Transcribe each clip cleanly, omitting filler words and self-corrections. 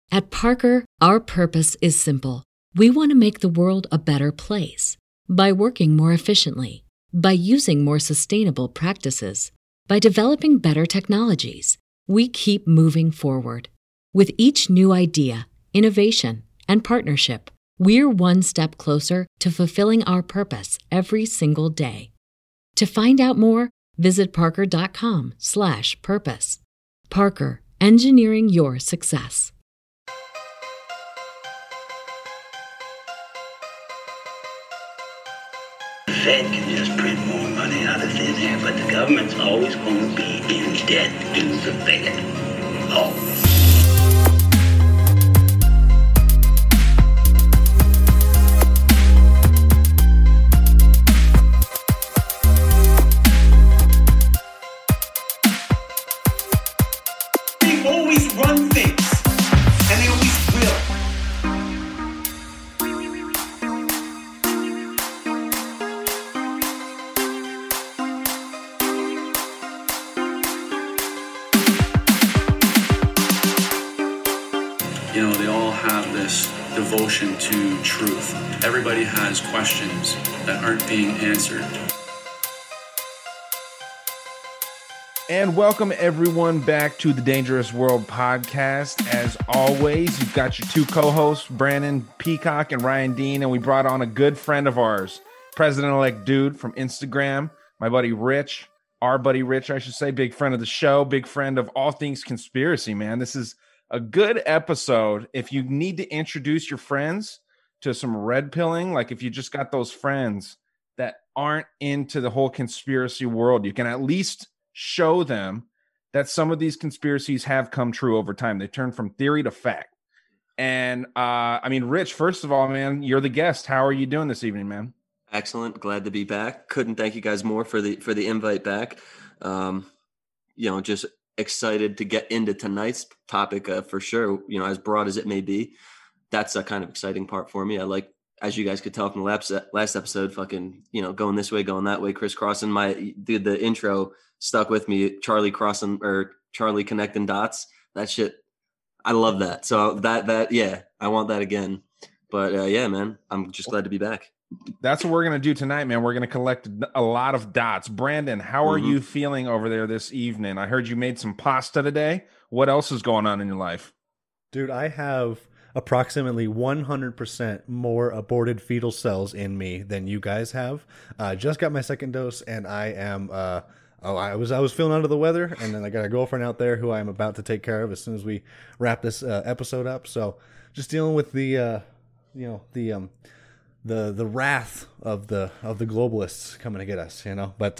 At Parker, our purpose is simple. We want to make the world a better place by working more efficiently, by using more sustainable practices, by developing better technologies. We keep moving forward. With each new idea, innovation, and partnership, we're one step closer to fulfilling our purpose every single day. To find out more, visit parker.com/purpose. Parker, engineering your success. The Fed can just print more money out of thin air, but the government's always going to be in debt to the Fed. Always. Always run things, and they always will. You know, they all have this devotion to truth. Everybody has questions that aren't being answered. And welcome everyone back to the Dangerous World podcast. As always, you've got your two co-hosts, Brandon Peacock and Ryan Dean, and we brought on a good friend of ours, President-elect Dude from Instagram, my buddy Rich, our buddy Rich, I should say, big friend of the show, big friend of all things conspiracy, man. This is a good episode. If you need to introduce your friends to some red pilling, like if you just got those friends that aren't into the whole conspiracy world, you can at least show them that some of these conspiracies have come true over time. They turn from theory to fact. And I mean, Rich, first of all, man, you're the guest. How are you doing this evening, man? Excellent. Glad to be back. Couldn't thank you guys more for the invite back. Just excited to get into tonight's topic for sure. You know, as broad as it may be, that's a kind of exciting part for me. I like, as you guys could tell from the last episode, fucking, going this way, going that way, crisscrossing. The intro stuck with me. Charlie connecting dots. That shit, I love that. So that I want that again. But man, I'm just glad to be back. That's what we're gonna do tonight, man. We're gonna collect a lot of dots. Brandon, how are you feeling over there this evening? I heard you made some pasta today. What else is going on in your life, dude? I have approximately 100% more aborted fetal cells in me than you guys have. Just got my second dose, and I am. I was feeling under the weather, and then I got a girlfriend out there who I'm about to take care of as soon as we wrap this episode up. So, just dealing with the wrath of the globalists coming to get us, But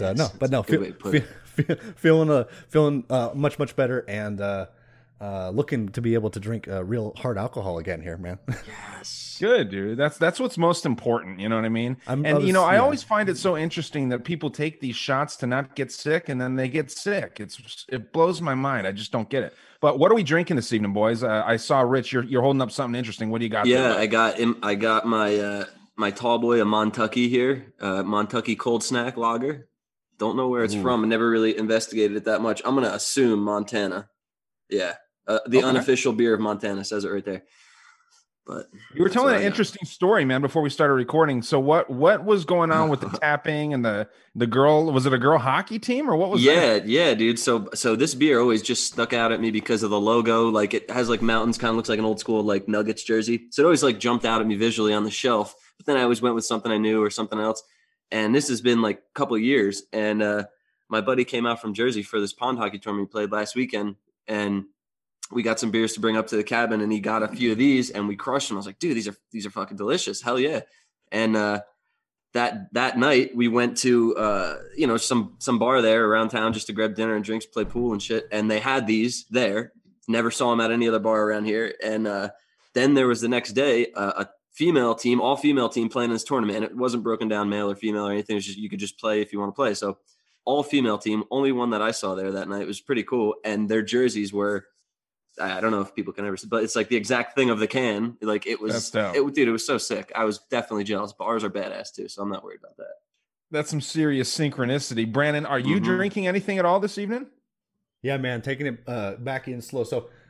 feeling much better and. Looking to be able to drink real hard alcohol again here, man. Yes, good, dude. That's what's most important. You know what I mean? I always find it so interesting that people take these shots to not get sick, and then they get sick. It blows my mind. I just don't get it. But what are we drinking this evening, boys? I saw Rich. You're holding up something interesting. What do you got? Yeah, there? I got my tall boy, a Montucky here, Montucky cold snack lager. Don't know where it's from. I never really investigated it that much. I'm gonna assume Montana. Yeah. The unofficial beer of Montana says it right there. But you were telling an interesting story, man, before we started recording. So what was going on with the tapping and the girl? Was it a girl hockey team or what was that? Yeah, dude. So this beer always just stuck out at me because of the logo. Like it has like mountains, kind of looks like an old school like Nuggets jersey. So it always like jumped out at me visually on the shelf. But then I always went with something I knew or something else. And this has been like a couple of years. And my buddy came out from Jersey for this pond hockey tournament we played last weekend, and we got some beers to bring up to the cabin, and he got a few of these and we crushed them. I was like, dude, these are fucking delicious. Hell yeah. And that night we went to some bar there around town just to grab dinner and drinks, play pool and shit. And they had these there. Never saw them at any other bar around here. And then there was the next day a all female team playing in this tournament, and it wasn't broken down male or female or anything. It was just you could just play if you want to play. So all female team, only one that I saw there that night. It was pretty cool. And their jerseys were, I don't know if people can ever see, but it's like the exact thing of the can. Like it was, dude, it was so sick. I was definitely jealous, but ours are badass too. So I'm not worried about that. That's some serious synchronicity. Brandon, are you drinking anything at all this evening? Yeah, man, taking it back in slow. So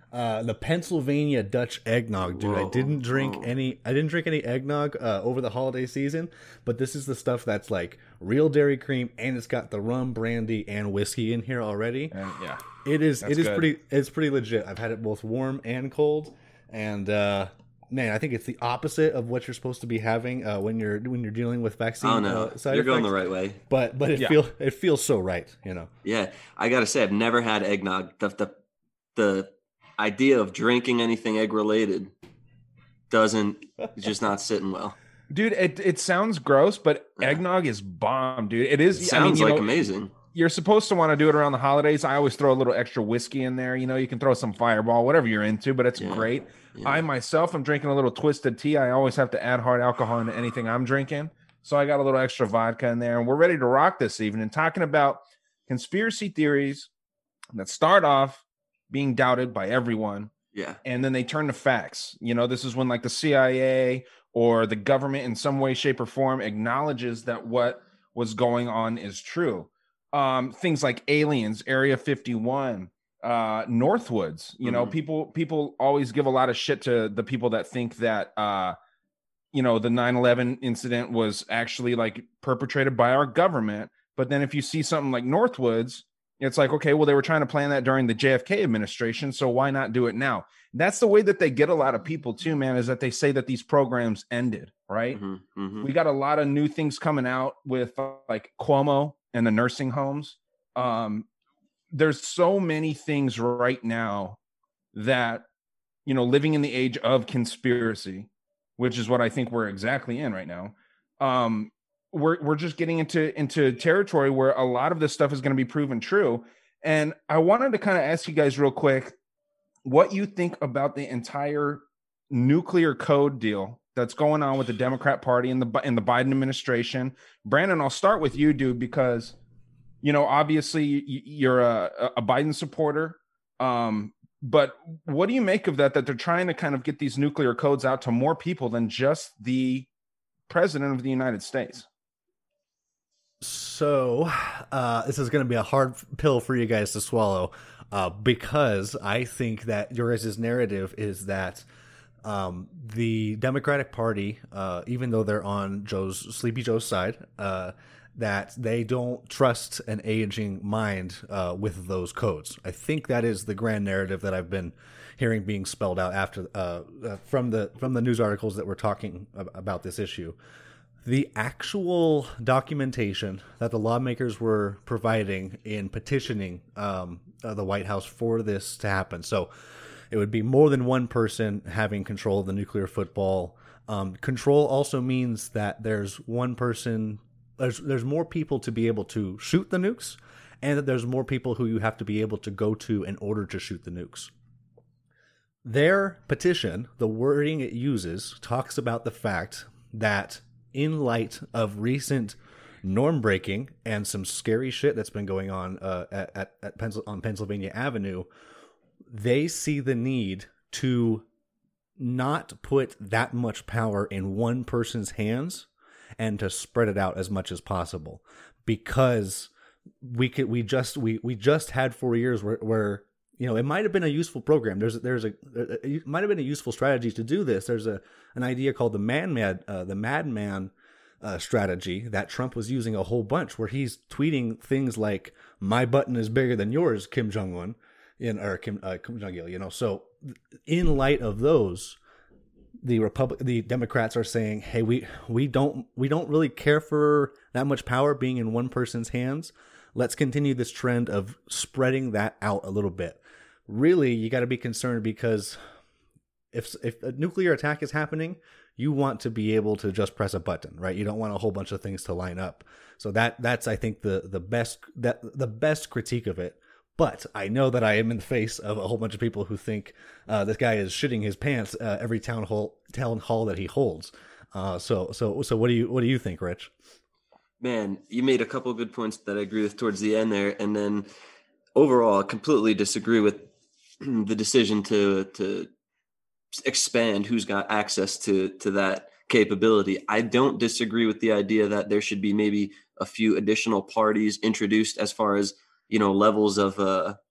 The Pennsylvania Dutch eggnog, dude. I didn't drink any eggnog over the holiday season, but this is the stuff that's like real dairy cream, and it's got the rum, brandy, and whiskey in here already. Yeah, it's good. pretty legit. I've had it both warm and cold, and man, I think it's the opposite of what you're supposed to be having when you're dealing with vaccine. Oh no, side you're effects. going the right way. But it feels so right, you know. Yeah, I gotta say, I've never had eggnog. The idea of drinking anything egg related just not sitting well. Dude, it sounds gross, but eggnog is bomb, dude. It is. It sounds amazing. You're supposed to want to do it around the holidays. I always throw a little extra whiskey in there. You know, you can throw some Fireball, whatever you're into, but it's great. Yeah. I myself am drinking a little twisted tea. I always have to add hard alcohol into anything I'm drinking. So I got a little extra vodka in there, and we're ready to rock this evening, talking about conspiracy theories that start off being doubted by everyone. Yeah. And then they turn to facts. You know, this is when like the CIA or the government in some way, shape, or form acknowledges that what was going on is true. Things like aliens, Area 51, Northwoods. You know, people always give a lot of shit to the people that think that you know, the 9/11 incident was actually like perpetrated by our government. But then if you see something like Northwoods, it's like, okay, well, they were trying to plan that during the JFK administration, so why not do it now? That's the way that they get a lot of people too, man, is that they say that these programs ended, right? We got a lot of new things coming out with like Cuomo and the nursing homes. There's so many things right now that, you know, living in the age of conspiracy, which is what I think we're exactly in right now. We're just getting into territory where a lot of this stuff is going to be proven true. And I wanted to kind of ask you guys real quick what you think about the entire nuclear code deal that's going on with the Democrat Party and the Biden administration. Brandon, I'll start with you, dude, because, you know, obviously you're a Biden supporter. But what do you make of that they're trying to kind of get these nuclear codes out to more people than just the president of the United States? So this is going to be a hard pill for you guys to swallow because I think that your guys' narrative is that the Democratic Party, even though they're on Sleepy Joe's side, that they don't trust an aging mind with those codes. I think that is the grand narrative that I've been hearing being spelled out after from the news articles that were talking about this issue. The actual documentation that the lawmakers were providing in petitioning the White House for this to happen. So it would be more than one person having control of the nuclear football. Control also means that there's one person, there's more people to be able to shoot the nukes, and that there's more people who you have to be able to go to in order to shoot the nukes. Their petition, the wording it uses, talks about the fact that in light of recent norm breaking and some scary shit that's been going on on Pennsylvania Avenue, they see the need to not put that much power in one person's hands and to spread it out as much as possible, because we just had 4 years where you know, it might have been a useful program. It might have been a useful strategy to do this. There's an idea called the Madman strategy that Trump was using a whole bunch, where he's tweeting things like "My button is bigger than yours, Kim Jong-un," Kim Jong-il. You know, so in light of those, the Democrats are saying, "Hey, we don't really care for that much power being in one person's hands. Let's continue this trend of spreading that out a little bit." Really, you got to be concerned, because if a nuclear attack is happening, you want to be able to just press a button, right? You don't want a whole bunch of things to line up. So that's I think the best critique of it. But I know that I am in the face of a whole bunch of people who think this guy is shitting his pants every town hall that he holds. So what do you think, Rich? Man, you made a couple of good points that I agree with towards the end there, and then overall, I completely disagree with the decision to expand who's got access to that capability. I don't disagree with the idea that there should be maybe a few additional parties introduced as far as, you know, levels of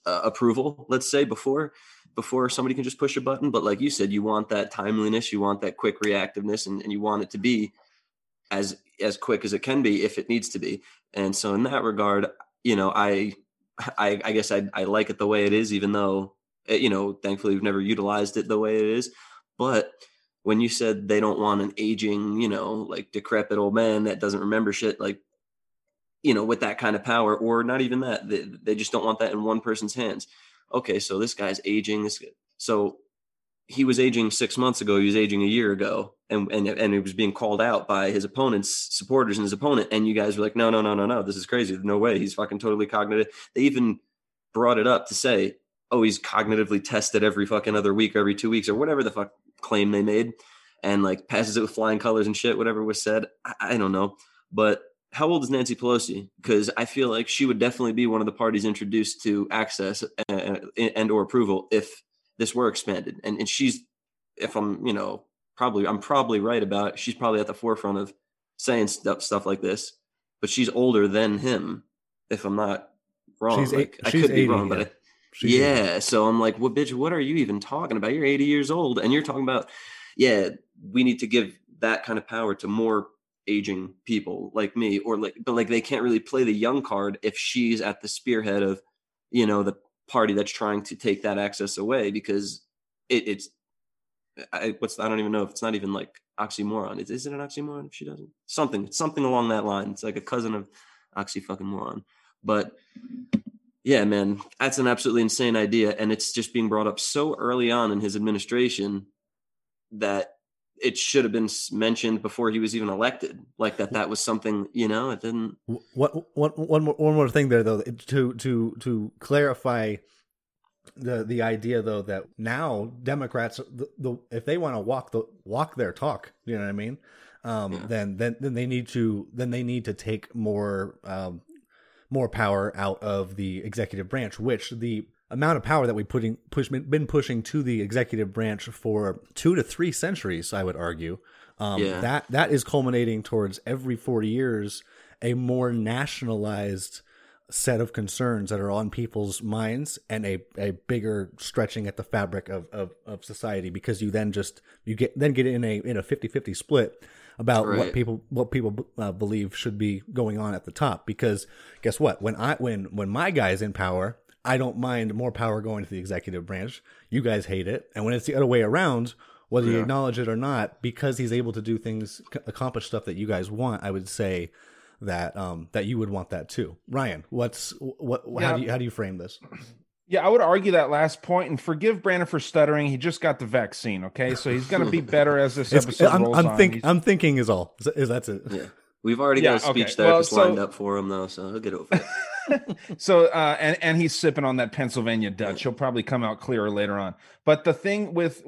approval, let's say, before somebody can just push a button. But like you said, you want that timeliness, you want that quick reactiveness, and you want it to be as quick as it can be if it needs to be. And so in that regard, you know, I guess I like it the way it is, even though, you know, thankfully we've never utilized it the way it is. But when you said they don't want an aging, you know, like decrepit old man that doesn't remember shit, like, you know, with that kind of power, or not even that, they just don't want that in one person's hands. Okay, so this guy's aging. So he was aging 6 months ago. He was aging a year ago, and it was being called out by his opponent's supporters and his opponent. And you guys were like, no, this is crazy. No way. He's fucking totally cognitive. They even brought it up to say, oh, he's cognitively tested every fucking other week, or every 2 weeks, or whatever the fuck claim they made, and like passes it with flying colors and shit, whatever was said. I don't know. But how old is Nancy Pelosi? Because I feel like she would definitely be one of the parties introduced to access and or approval if this were expanded. And she's, if I'm, you know, I'm probably right about it. She's probably at the forefront of saying stuff like this, but she's older than him, if I'm not wrong. I could be 80, wrong, but yeah. So I'm like, well, bitch, what are you even talking about? You're 80 years old and you're talking about, yeah, we need to give that kind of power to more aging people like me, or like, but like they can't really play the young card if she's at the spearhead of, you know, the party that's trying to take that access away, because I don't even know if it's not even like oxymoron. Is it an oxymoron if she doesn't? Something along that line. It's like a cousin of oxy fucking moron. But yeah, man, that's an absolutely insane idea. And it's just being brought up so early on in his administration that it should have been mentioned before he was even elected. Like that was something, you know, it didn't. One more thing there, though, to clarify the idea, though, that now Democrats, if they want to walk their talk, you know what I mean? Then they need to take more power out of the executive branch, which the amount of power that we been pushing to the executive branch for 2 to 3 centuries, I would argue, that is culminating towards every 4 years a more nationalized set of concerns that are on people's minds, and a bigger stretching at the fabric of society, because you then get in a 50-50 split about what people believe should be going on at the top. Because guess what? When my guy's in power, I don't mind more power going to the executive branch. You guys hate it. And when it's the other way around, whether you acknowledge it or not, because he's able to do things, accomplish stuff that you guys want, I would say that that you would want that too. Ryan, how do you frame this? Yeah, I would argue that last point, and forgive Brandon for stuttering. He just got the vaccine, okay? So he's going to be better as this episode rolls on. I'm thinking is all. That's it. Yeah. We've already got a speech therapist lined up for him, though, so he'll get over it. So, and he's sipping on that Pennsylvania Dutch. He'll probably come out clearer later on. But the thing with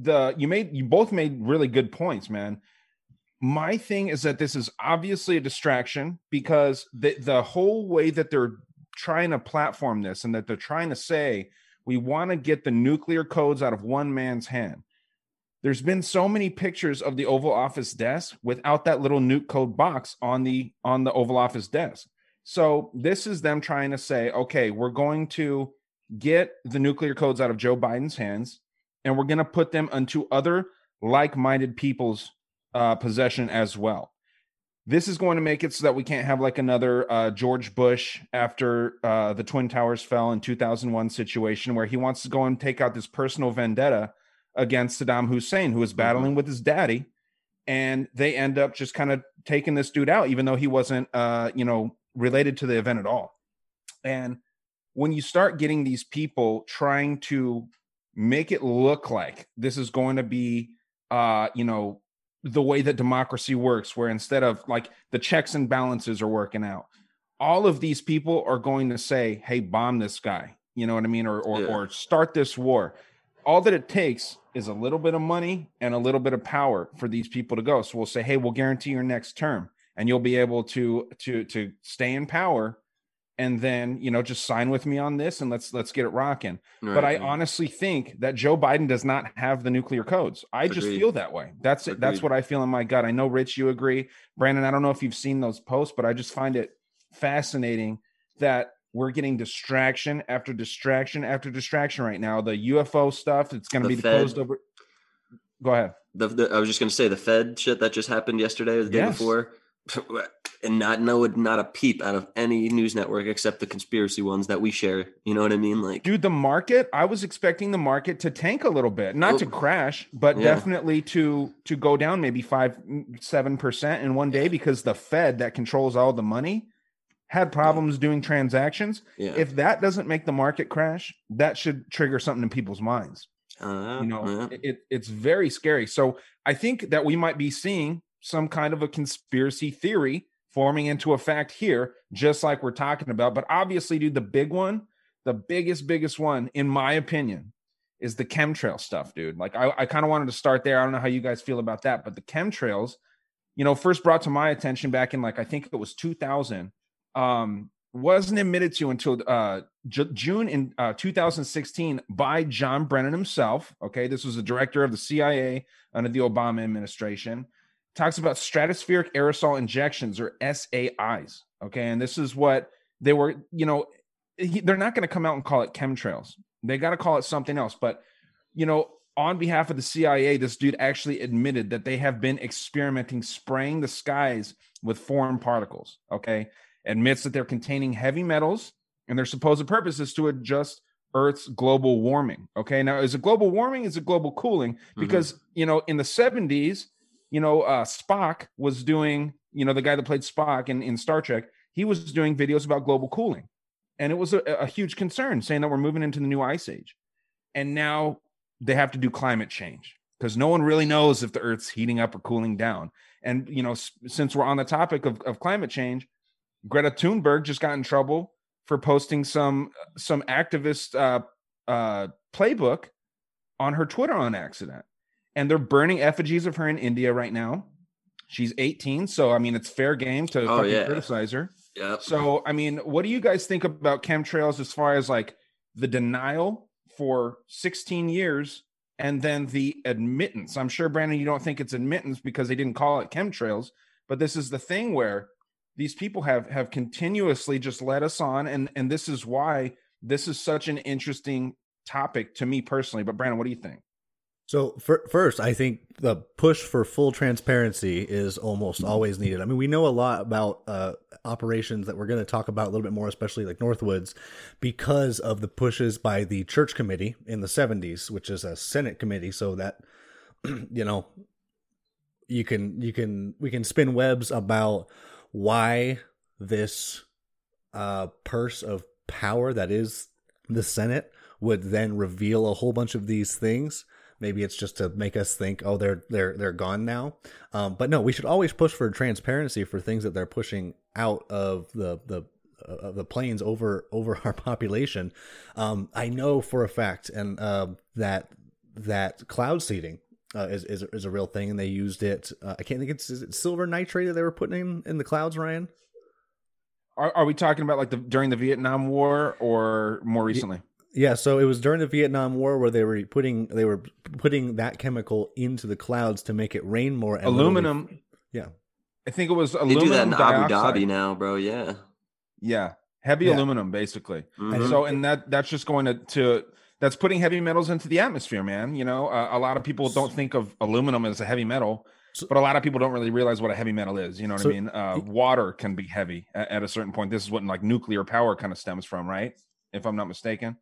you both made really good points, man. My thing is that this is obviously a distraction, because the whole way that they're trying to platform this, and that they're trying to say, we want to get the nuclear codes out of one man's hand. There's been so many pictures of the Oval Office desk without that little nuke code box on the Oval Office desk. So this is them trying to say, okay, we're going to get the nuclear codes out of Joe Biden's hands, and we're going to put them into other like-minded people's possession as well. This is going to make it so that we can't have like another George Bush after the Twin Towers fell in 2001 situation, where he wants to go and take out this personal vendetta against Saddam Hussein, who is battling with his daddy, and they end up just kind of taking this dude out, even though he wasn't, related to the event at all. And when you start getting these people trying to make it look like this is going to be, the way that democracy works, where instead of like the checks and balances are working out, all of these people are going to say, hey, bomb this guy, you know what I mean? Or start this war. All that it takes is a little bit of money and a little bit of power for these people to go. So we'll say, hey, we'll guarantee your next term, and you'll be able to stay in power, and then, just sign with me on this, and let's get it rocking. Right, but I honestly think that Joe Biden does not have the nuclear codes. I just feel that way. That's it. That's what I feel in my gut. I know, Rich, you agree. Brandon, I don't know if you've seen those posts, but I just find it fascinating that we're getting distraction after distraction after distraction right now. The UFO stuff, it's going to be the closed over. Go ahead. I was just going to say the Fed shit that just happened yesterday or the day before, and not a peep out of any news network except the conspiracy ones that we share. You know what I mean? Like, dude, the market, I was expecting the market to tank a little bit, not to crash, but definitely to go down maybe 5-7% in one day, because the Fed that controls all the money had problems doing transactions. If that doesn't make the market crash, that should trigger something in people's minds. It's very scary. So I think that we might be seeing some kind of a conspiracy theory forming into a fact here, just like we're talking about. But obviously, dude, the big one, the biggest one, in my opinion, is the chemtrail stuff, dude. Like, I kind of wanted to start there. I don't know how you guys feel about that, but the chemtrails, first brought to my attention back in, like, I think it was 2000, wasn't admitted to until June in 2016 by John Brennan himself. Okay, this was the director of the CIA under the Obama administration. Talks about stratospheric aerosol injections, or SAIs. Okay, and this is what they were. They're not going to come out and call it chemtrails. They got to call it something else. But on behalf of the CIA, this dude actually admitted that they have been experimenting, spraying the skies with foreign particles. Okay. Admits that they're containing heavy metals, and their supposed purpose is to adjust Earth's global warming. Okay, now is it global warming? Is it global cooling? Because in the 70s, Spock was doing, the guy that played Spock in Star Trek, he was doing videos about global cooling, and it was a huge concern, saying that we're moving into the new ice age. And now they have to do climate change because no one really knows if the Earth's heating up or cooling down. And since we're on the topic of climate change, Greta Thunberg just got in trouble for posting some activist playbook on her Twitter on accident, and they're burning effigies of her in India right now. She's 18, so I mean it's fair game to criticize her. Yeah. So I mean, what do you guys think about chemtrails as far as like the denial for 16 years and then the admittance? I'm sure, Brandon, you don't think it's admittance because they didn't call it chemtrails, but this is the thing where these people have continuously just led us on, and this is why this is such an interesting topic to me personally. But Brandon, what do you think? So first, I think the push for full transparency is almost always needed. I mean, we know a lot about operations that we're going to talk about a little bit more, especially like Northwoods, because of the pushes by the Church Committee in the 70s, which is a Senate committee, so that we can spin webs about why this purse of power that is the Senate would then reveal a whole bunch of these things. Maybe it's just to make us think, oh, they're gone now. But no, we should always push for transparency for things that they're pushing out of the planes over our population. I know for a fact, and that cloud seeding is a real thing, and they used it. I can't think is it silver nitrate that they were putting in the clouds, Ryan? Are we talking about like during the Vietnam War or more recently? Yeah, so it was during the Vietnam War where they were putting that chemical into the clouds to make it rain more. And aluminum. Yeah, I think it was aluminum. They do that in dioxide. Abu Dhabi now, bro. Yeah, heavy aluminum basically. Mm-hmm. So, and that's just going to that's putting heavy metals into the atmosphere, man. A lot of people don't think of aluminum as a heavy metal, but a lot of people don't really realize what a heavy metal is. You know what I mean? Water can be heavy at a certain point. This is what like nuclear power kind of stems from, right? If I'm not mistaken.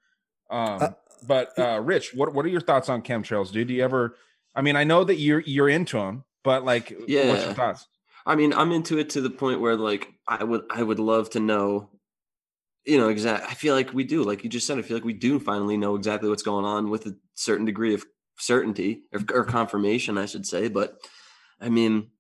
But Rich, what are your thoughts on chemtrails, dude? Do you ever? I mean, I know that you're into them, but like, what's your thoughts? I mean, I'm into it to the point where like I would love to know, exactly. I feel like we do, like you just said. I feel like we do finally know exactly what's going on with a certain degree of certainty or confirmation, I should say. But I mean,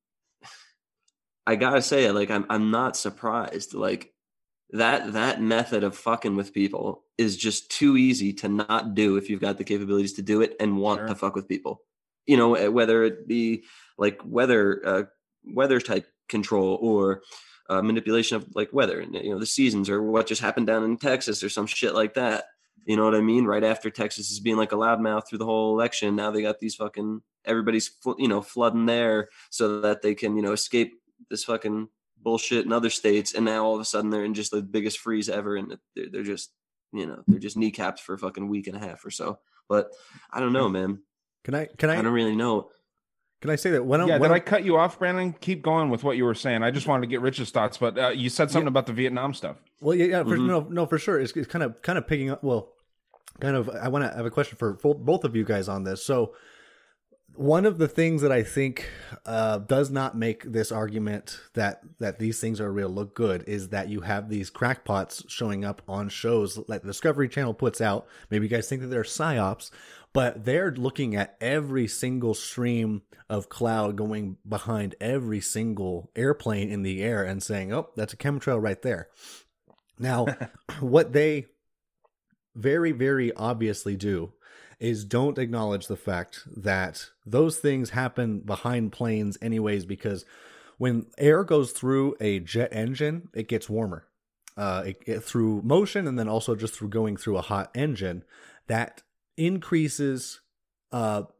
I gotta say, like, I'm not surprised. Like that method of fucking with people is just too easy to not do if you've got the capabilities to do it and want to fuck with people. Whether it be like weather type control or manipulation of like weather and the seasons or what just happened down in Texas or some shit like that. You know what I mean? Right after Texas is being like a loudmouth through the whole election, now they got these fucking everybody's flooding there so that they can escape this fucking bullshit in other states, and now all of a sudden they're in just the biggest freeze ever, and they're just, they're just kneecapped for a fucking week and a half or so. But I don't know, man. Can I don't really know. Can I say that when did I cut you off, Brandon? Keep going with what you were saying. I just wanted to get Rich's thoughts, but you said something about the Vietnam stuff. Well, for sure. It's kind of picking up. Well, kind of. I want to have a question for both of you guys on this. So, one of the things that I think does not make this argument that these things are real look good is that you have these crackpots showing up on shows like the Discovery Channel puts out. Maybe you guys think that they're psyops, but they're looking at every single stream of cloud going behind every single airplane in the air and saying, oh, that's a chemtrail right there. Now, what they very, very obviously do is don't acknowledge the fact that those things happen behind planes anyways, because when air goes through a jet engine, it gets warmer. Through motion and then also just through going through a hot engine, that increases the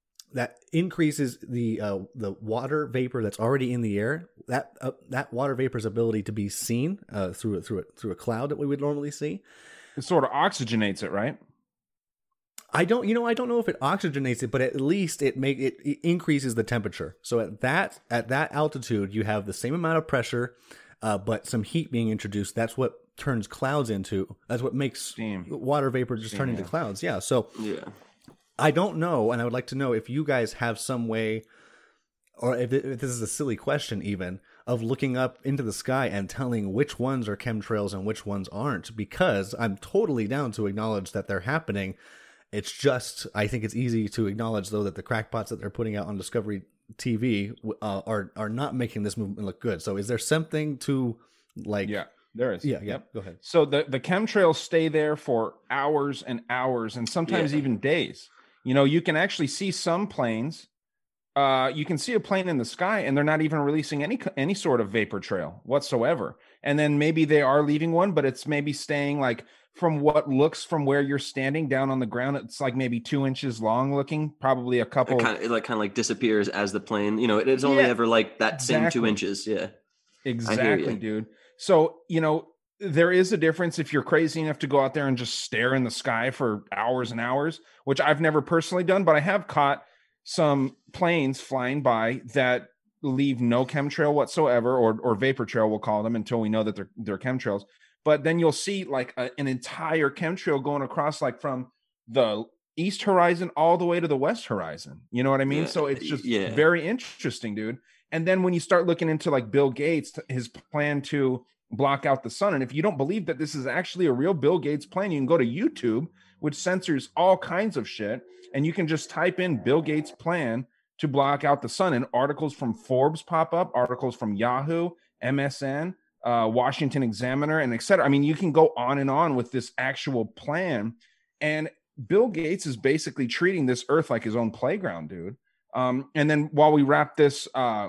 water vapor that's already in the air. That water vapor's ability to be seen through a cloud that we would normally see. It sort of oxygenates it, right? I don't know if it oxygenates it, but at least it increases the temperature. So at that altitude, you have the same amount of pressure, but some heat being introduced. That's what turns clouds into. That's what makes steam, water vapor just turn into clouds. Yeah. So I don't know, and I would like to know if you guys have some way, or if this is a silly question even, of looking up into the sky and telling which ones are chemtrails and which ones aren't, because I'm totally down to acknowledge that they're happening. It's just, I think it's easy to acknowledge, though, that the crackpots that they're putting out on Discovery TV are not making this movement look good. So is there something to, like... Yeah, there is. Yeah, go ahead. So the chemtrails stay there for hours and hours, and sometimes even days. You can actually see some planes. You can see a plane in the sky, and they're not even releasing any sort of vapor trail whatsoever. And then maybe they are leaving one, but it's maybe staying like... From what looks from where you're standing down on the ground, it's like maybe 2 inches long looking, probably a couple. It kind of disappears as the plane, it's only ever like that same 2 inches. Yeah. Exactly, dude. So, there is a difference if you're crazy enough to go out there and just stare in the sky for hours and hours, which I've never personally done, but I have caught some planes flying by that leave no chemtrail whatsoever, or vapor trail, we'll call them, until we know that they're chemtrails. But then you'll see like an entire chemtrail going across, like from the east horizon all the way to the west horizon. You know what I mean? So it's just very interesting, dude. And then when you start looking into like Bill Gates, his plan to block out the sun. And if you don't believe that this is actually a real Bill Gates plan, you can go to YouTube, which censors all kinds of shit. And you can just type in Bill Gates plan to block out the sun, and articles from Forbes pop up, articles from Yahoo, MSN, Washington Examiner, and etc. I mean, you can go on and on with this actual plan, and Bill Gates is basically treating this earth like his own playground, dude. And then while we wrap this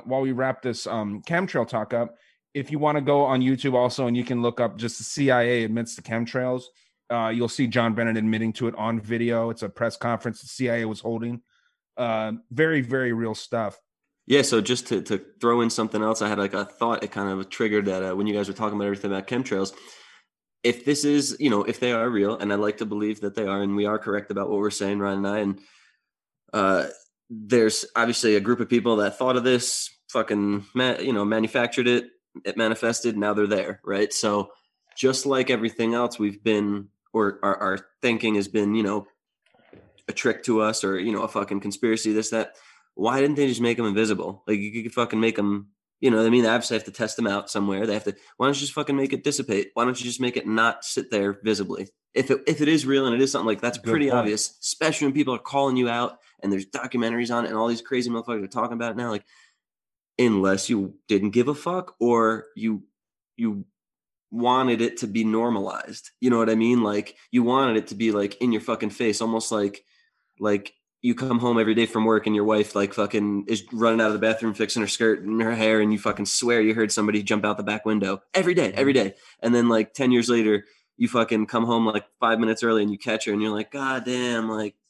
chemtrail talk up, if you want to go on YouTube also, and you can look up just the CIA admits to chemtrails, you'll see John Brennan admitting to it on video. It's a press conference the CIA was holding. Very, very real stuff. Yeah, so just to throw in something else, I had like a thought. It kind of triggered that when you guys were talking about everything about chemtrails. If this is, if they are real, and I'd like to believe that they are, and we are correct about what we're saying, Ryan and I, and there's obviously a group of people that thought of this, fucking, manufactured it, it manifested, now they're there, right? So just like everything else we've been, or our thinking has been, a trick to us, or, a fucking conspiracy, this, that. Why didn't they just make them invisible? Like, you could fucking make them, they obviously have to test them out somewhere. Why don't you just fucking make it dissipate? Why don't you just make it not sit there visibly? If it is real and it is something like that's pretty obvious, especially when people are calling you out and there's documentaries on it and all these crazy motherfuckers are talking about it now, like, unless you didn't give a fuck or you wanted it to be normalized. You know what I mean? Like, you wanted it to be like in your fucking face, almost like you come home every day from work and your wife like fucking is running out of the bathroom fixing her skirt and her hair, and you fucking swear you heard somebody jump out the back window every day. And then like 10 years later, you fucking come home like 5 minutes early and you catch her and you're like, God damn, like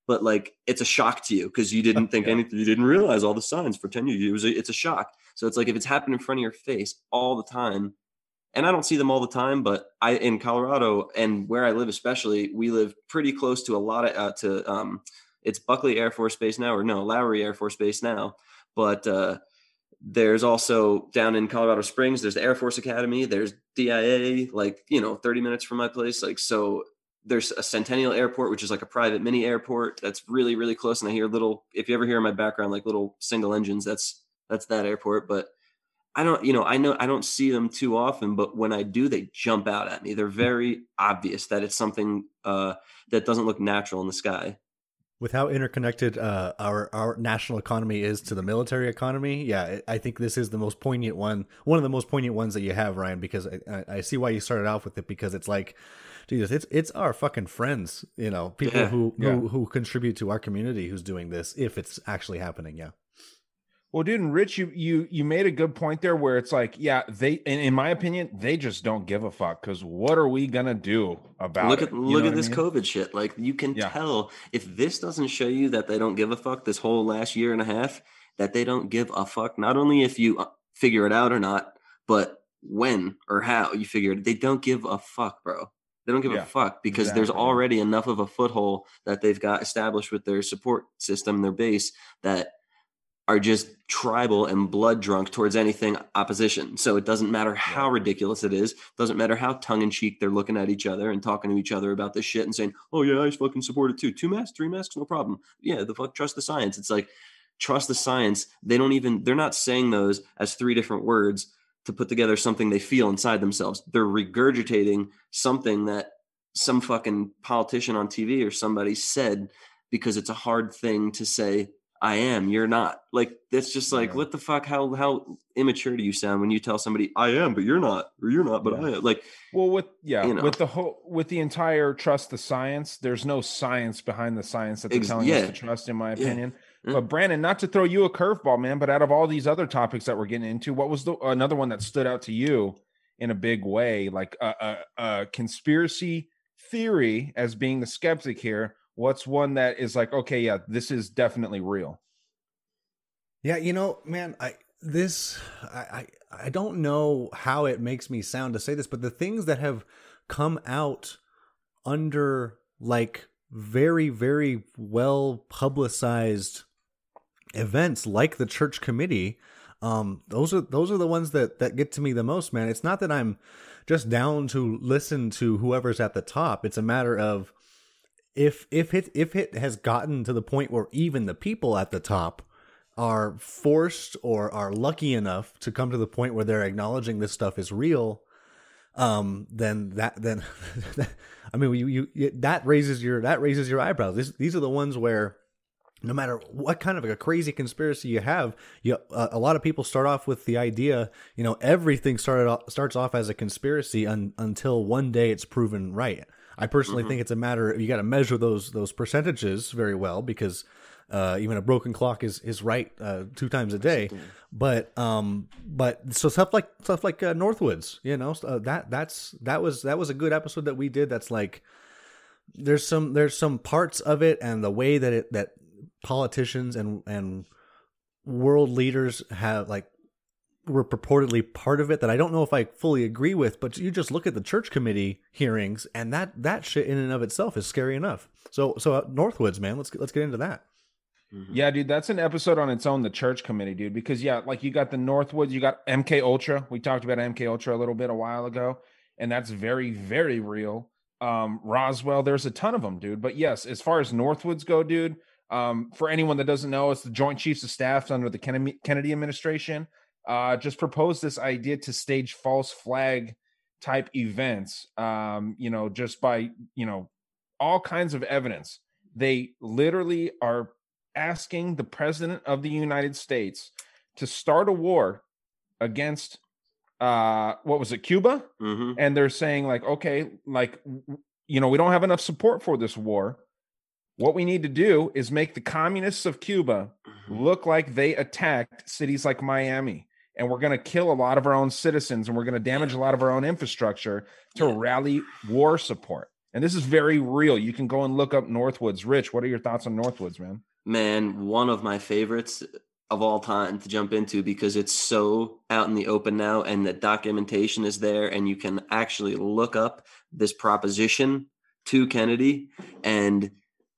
but like it's a shock to you because you didn't think anything, you didn't realize all the signs for 10 years. It's a shock. So it's like if it's happening in front of your face all the time, and I don't see them all the time, but in Colorado and where I live especially, we live pretty close to a lot of it's Buckley Air Force Base now, or no, Lowry Air Force Base now, but there's also down in Colorado Springs, there's the Air Force Academy, there's DIA, like, 30 minutes from my place. Like, so there's a Centennial Airport, which is like a private mini airport that's really, really close. And I hear if you ever hear in my background, like little single engines, that's that airport. But I don't see them too often, but when I do, they jump out at me. They're very obvious that it's something that doesn't look natural in the sky. With how interconnected our national economy is to the military economy, yeah, I think this is the most poignant one of the most poignant ones that you have, Ryan, because I see why you started off with it, because it's like, Jesus, it's our fucking friends, people who contribute to our community who's doing this, if it's actually happening, yeah. Well, dude, and Rich, you made a good point there where it's like, yeah, in my opinion, they just don't give a fuck, because what are we gonna do about it? Look at this COVID shit. Like, you can tell if this doesn't show you that they don't give a fuck this whole last year and a half, that they don't give a fuck. Not only if you figure it out or not, but when or how you figure it. They don't give a fuck, bro. They don't give a fuck because there's already enough of a foothold that they've got established with their support system, their base, that are just tribal and blood drunk towards anything opposition. So it doesn't matter how ridiculous it is. Doesn't matter how tongue in cheek they're looking at each other and talking to each other about this shit and saying, oh yeah, I fucking support it too. 2 masks, 3 masks, no problem. Yeah, the fuck, trust the science. It's like, trust the science. They're not saying those as 3 different words to put together something they feel inside themselves. They're regurgitating something that some fucking politician on TV or somebody said, because it's a hard thing to say, I am, you're not. Like, that's just like, what the fuck? How immature do you sound when you tell somebody I am, but you're not, or you're not, but I am? Like, well, with the entire trust the science, there's no science behind the science that they're telling us to trust, in my opinion. But Brandon, not to throw you a curveball, man, but out of all these other topics that we're getting into, what was another one that stood out to you in a big way, like a conspiracy theory, as being the skeptic here? What's one that is like, okay, yeah, this is definitely real? Yeah, man, I don't know how it makes me sound to say this, but the things that have come out under like very, very well publicized events like the church committee, those are the ones that get to me the most, man. It's not that I'm just down to listen to whoever's at the top. It's a matter of if it has gotten to the point where even the people at the top are forced or are lucky enough to come to the point where they're acknowledging this stuff is real, then I mean, that raises your eyebrows. These are the ones where, no matter what kind of a crazy conspiracy you have, a lot of people start off with the idea, everything starts off as a conspiracy until one day it's proven right. I personally think it's a matter, you got to measure those percentages very well, because even a broken clock is right 2 times a day. But so stuff like Northwoods, that was a good episode that we did. That's like, there's some parts of it and the way that politicians and world leaders have were purportedly part of it that I don't know if I fully agree with, but you just look at the church committee hearings and that shit in and of itself is scary enough. So Northwoods, man, let's get into that. Yeah, dude, that's an episode on its own, the church committee, dude, because like you got the Northwoods, you got MK Ultra. We talked about MK Ultra a little bit a while ago, and that's very, very real. Roswell, there's a ton of them, dude. But yes, as far as Northwoods go, dude, for anyone that doesn't know, it's the Joint Chiefs of Staff under the Kennedy administration. Just proposed this idea to stage false flag type events, just by, all kinds of evidence. They literally are asking the president of the United States to start a war against, what was it, Cuba? And they're saying like, okay, like, we don't have enough support for this war. What we need to do is make the communists of Cuba look like they attacked cities like Miami. And we're going to kill a lot of our own citizens, and we're going to damage a lot of our own infrastructure to rally war support. And this is very real. You can go and look up Northwoods. Rich, what are your thoughts on Northwoods, man? Man, one of my favorites of all time to jump into because it's so out in the open now and the documentation is there and you can actually look up this proposition to Kennedy. And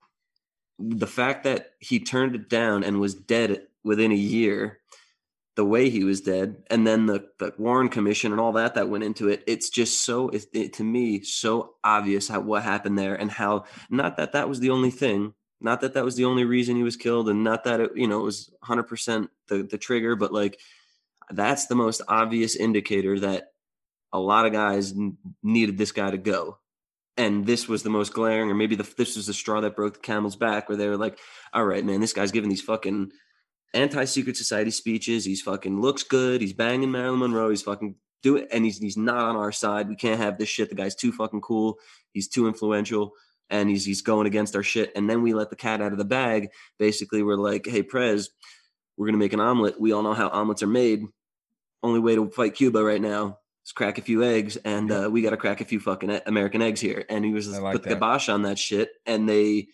the fact that he turned it down and was dead within a year, the way he was dead, and then the Warren Commission and all that went into it, it's just so, to me, so obvious what happened there and how, not that was the only thing, not that was the only reason he was killed, and not that it was 100% the trigger, but like that's the most obvious indicator that a lot of guys needed this guy to go. And this was the most glaring, or maybe this was the straw that broke the camel's back, where they were like, all right, man, this guy's giving these fucking anti-secret society speeches. He's fucking looks good. He's banging Marilyn Monroe. He's fucking do it. And he's not on our side. We can't have this shit. The guy's too fucking cool. He's too influential. And he's going against our shit. And then we let the cat out of the bag. Basically, we're like, hey, Prez, we're going to make an omelet. We all know how omelets are made. Only way to fight Cuba right now is crack a few eggs. And we got to crack a few fucking American eggs here. And he was put the kibosh on that shit. And they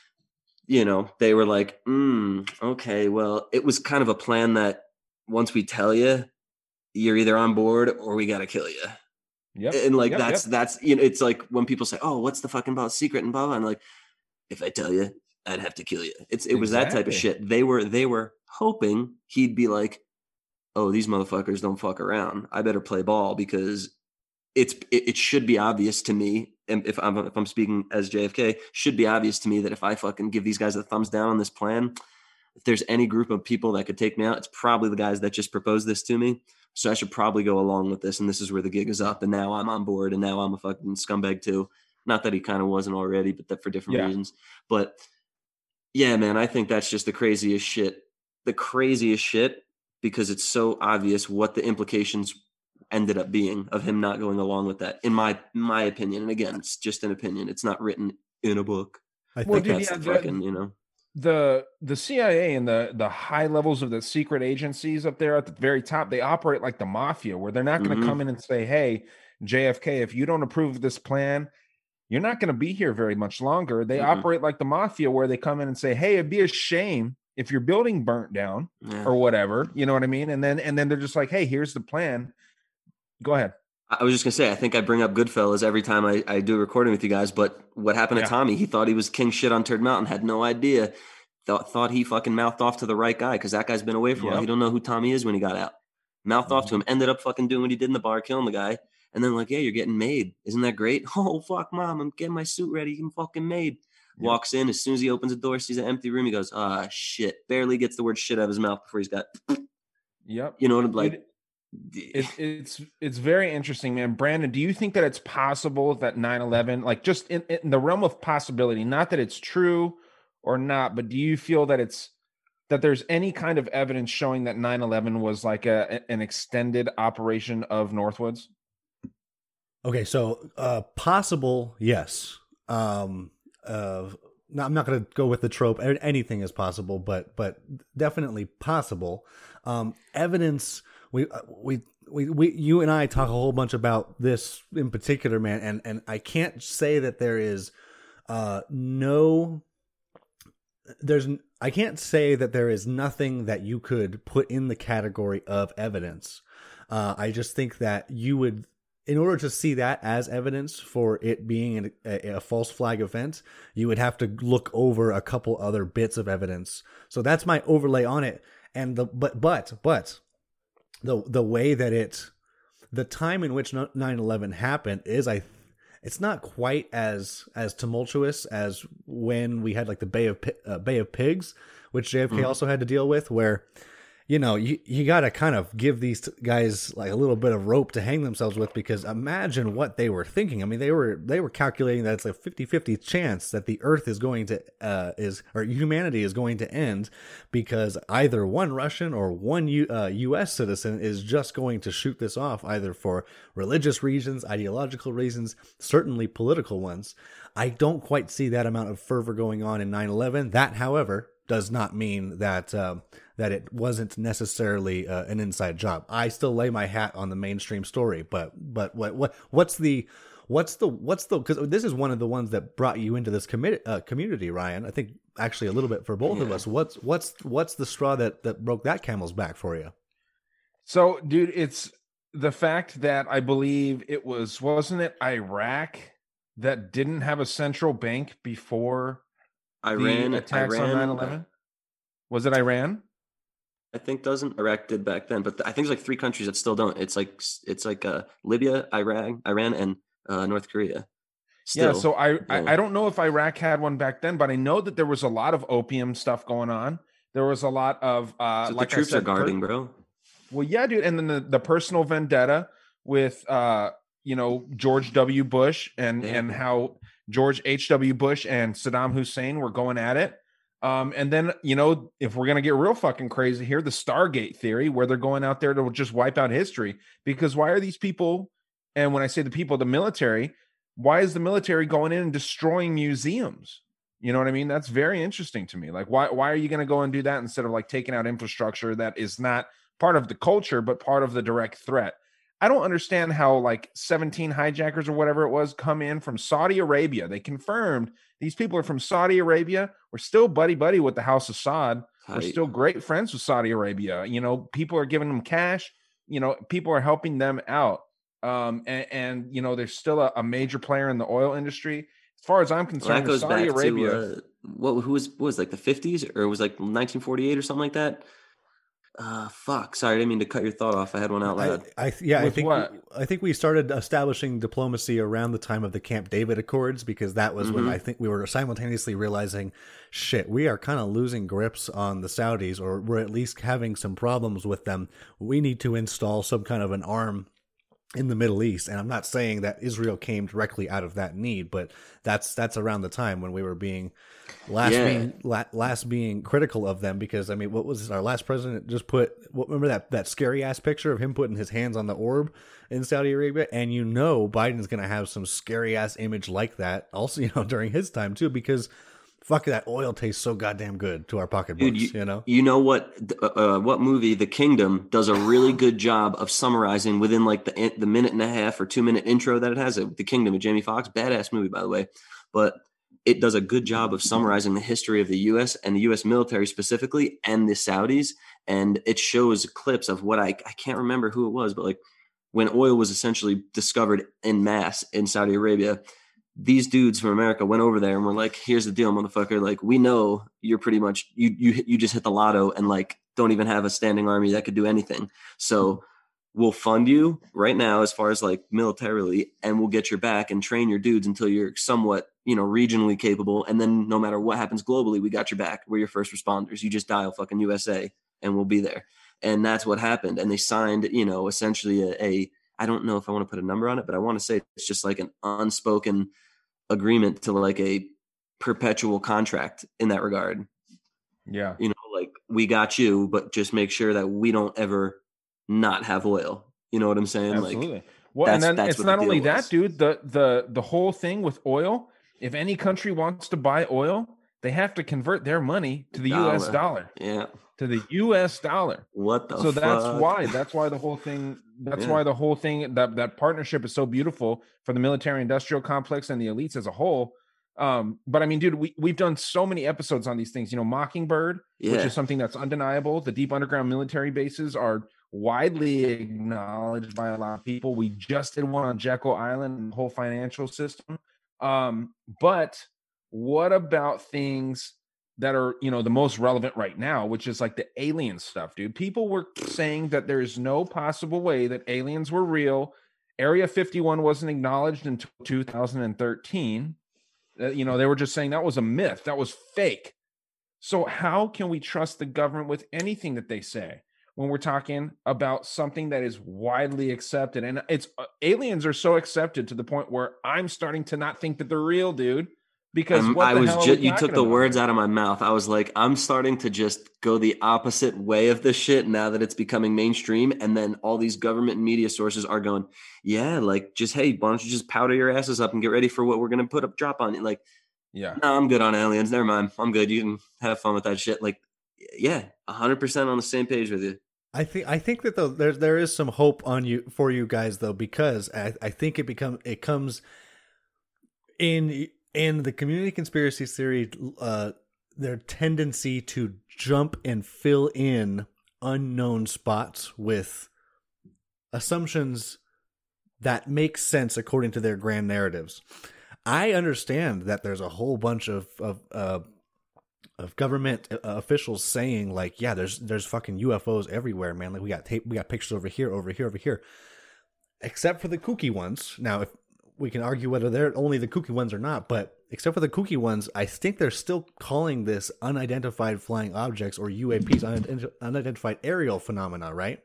were like, okay, well, it was kind of a plan that once we tell you, you're either on board or we got to kill you. Yep. And like, that's, it's like when people say, oh, what's the fucking about secret and blah, blah. And like, if I tell you, I'd have to kill you. It was that type of shit. They were hoping he'd be like, oh, these motherfuckers don't fuck around. I better play ball because it should be obvious to me. And if I'm speaking as JFK, should be obvious to me that if I fucking give these guys a thumbs down on this plan, if there's any group of people that could take me out, it's probably the guys that just proposed this to me. So I should probably go along with this. And this is where the gig is up. And now I'm on board. And now I'm a fucking scumbag too. Not that he kind of wasn't already, but that for different reasons. But yeah, man, I think that's just the craziest shit. The craziest shit, because it's so obvious what the implications ended up being of him not going along with that, in my opinion. And again, it's just an opinion. It's not written in a book. I think that's the fucking, the CIA and the high levels of the secret agencies up there at the very top, they operate like the mafia, where they're not going to come in and say, hey, JFK, if you don't approve of this plan, you're not going to be here very much longer. They operate like the mafia, where they come in and say, hey, it'd be a shame if your building burnt down or whatever, you know what I mean? And then they're just like, hey, here's the plan. Go ahead. I was just going to say, I think I bring up Goodfellas every time I do a recording with you guys, but what happened to Tommy? He thought he was king shit on Turd Mountain, had no idea. Thought he fucking mouthed off to the right guy, because that guy's been away for a while. He don't know who Tommy is when he got out. Mouthed off to him, ended up fucking doing what he did in the bar, killing the guy. And then like, yeah, you're getting made. Isn't that great? Oh, fuck, Mom, I'm getting my suit ready. I'm fucking made. Walks in. As soon as he opens the door, sees an empty room, he goes, shit. Barely gets the word shit out of his mouth before he's got, you know, like. It's very interesting, man. Brandon, do you think that it's possible that 9/11, like just in the realm of possibility, not that it's true or not, but do you feel that there's any kind of evidence showing that 9/11 was like an extended operation of Northwoods? Okay, so possible, yes. I'm not going to go with the trope. Anything is possible, but definitely possible. Evidence. You and I talk a whole bunch about this in particular, man, and I can't say that there is I can't say that there is nothing that you could put in the category of evidence. I just think that you would, in order to see that as evidence for it being a false flag event, you would have to look over a couple other bits of evidence. So that's my overlay on it. And the way that the time in which 9/11 happened is, it's not quite as tumultuous as when we had like the Bay of Pigs, which JFK also had to deal with, where, you know, you got to kind of give these guys like a little bit of rope to hang themselves with, because imagine what they were thinking. I mean, they were calculating that it's a 50-50 chance that the Earth is going to or humanity is going to end, because either one Russian or one U.S. citizen is just going to shoot this off, either for religious reasons, ideological reasons, certainly political ones. I don't quite see that amount of fervor going on in 9/11. That, however, does not mean that that it wasn't necessarily an inside job. I still lay my hat on the mainstream story, but what's the What's the because this is one of the ones that brought you into this community, Ryan. I think actually a little bit for both of us. What's the straw that broke that camel's back for you? So, dude, it's the fact that I believe it wasn't it Iraq that didn't have a central bank before Iran the attacks on 9/11? Was it Iran? I think doesn't. Iraq did back then, but I think there's like 3 countries that still don't. It's like Libya, Iran, and North Korea. Still, yeah, so I don't know if Iraq had one back then, but I know that there was a lot of opium stuff going on. There was a lot of like the troops are guarding, bro. Well, yeah, dude, and then the personal vendetta with George W. Bush and how George H.W. Bush and Saddam Hussein were going at it. And then, if we're going to get real fucking crazy here, the Stargate theory, where they're going out there to just wipe out history. Because why are these people, and when I say the people, the military, why is the military going in and destroying museums? You know what I mean? That's very interesting to me. Like, why are you going to go and do that instead of like taking out infrastructure that is not part of the culture, but part of the direct threat? I don't understand how like 17 hijackers or whatever it was come in from Saudi Arabia. They confirmed these people are from Saudi Arabia. We're still buddy with the House of Saud. We're still great friends with Saudi Arabia. People are giving them cash. People are helping them out. And there's still a major player in the oil industry. As far as I'm concerned, that goes Saudi back Arabia. To, who was like the 50s, or it was like 1948 or something like that. Fuck. Sorry, I didn't mean to cut your thought off. I had one out loud. I think we started establishing diplomacy around the time of the Camp David Accords, because that was when I think we were simultaneously realizing, shit, we are kind of losing grips on the Saudis, or we're at least having some problems with them. We need to install some kind of an arm in the Middle East. And I'm not saying that Israel came directly out of that need, but that's around the time when we were being being critical of them. Because I mean, what was our last president just put? Remember that scary ass picture of him putting his hands on the orb in Saudi Arabia? And Biden's going to have some scary ass image like that also, during his time too, because fuck, that oil tastes so goddamn good to our pocketbooks. Dude, you know what movie, The Kingdom, does a really good job of summarizing within like the minute and a half or 2 minute intro that it has. The Kingdom with Jamie Foxx, badass movie by the way, but it does a good job of summarizing the history of the U.S. and the U.S. military specifically, and the Saudis, and it shows clips of what I can't remember who it was, but like when oil was essentially discovered en masse in Saudi Arabia. These dudes from America went over there and were like, here's the deal, motherfucker. Like, we know you're pretty much, you just hit the lotto and like, don't even have a standing army that could do anything. So we'll fund you right now as far as like militarily, and we'll get your back and train your dudes until you're somewhat, regionally capable. And then no matter what happens globally, we got your back. We're your first responders. You just dial fucking USA and we'll be there. And that's what happened. And they signed, essentially I don't know if I want to put a number on it, but I want to say it's just like an unspoken agreement to like a perpetual contract in that regard. Yeah. Like, we got you, but just make sure that we don't ever not have oil. You know what I'm saying? Absolutely. Like, well, and then it's not only that, dude, the whole thing with oil, if any country wants to buy oil, they have to convert their money to the US dollar. Yeah. To the US dollar. What the So fuck? that's why the whole thing that partnership is so beautiful for the military industrial complex and the elites as a whole. But I mean, dude, we've done so many episodes on these things, Mockingbird, which is something that's undeniable. The deep underground military bases are widely acknowledged by a lot of people. We just did one on Jekyll Island and the whole financial system. But what about things that are, the most relevant right now, which is like the alien stuff, dude? People were saying that there's no possible way that aliens were real. Area 51 wasn't acknowledged until 2013. They were just saying that was a myth. That was fake. So how can we trust the government with anything that they say when we're talking about something that is widely accepted? And it's aliens are so accepted to the point where I'm starting to not think that they're real, dude. Because you took the words out of my mouth. I was like, I'm starting to just go the opposite way of this shit now that it's becoming mainstream. And then all these government and media sources are going, yeah, like just, hey, why don't you just powder your asses up and get ready for what we're going to drop on you? Like, yeah, no, I'm good on aliens. Never mind. I'm good. You can have fun with that shit. Like, yeah, 100% on the same page with you. I think that though there is some hope for you guys though, because I think it comes in the community conspiracy theory, their tendency to jump and fill in unknown spots with assumptions that make sense according to their grand narratives. I understand that there's a whole bunch of government officials saying like, yeah, there's fucking UFOs everywhere, man. Like we got pictures over here, except for the kooky ones. Now, if we can argue whether they're only the kooky ones or not, but except for the kooky ones, I think they're still calling this unidentified flying objects or UAPs, unidentified aerial phenomena, right?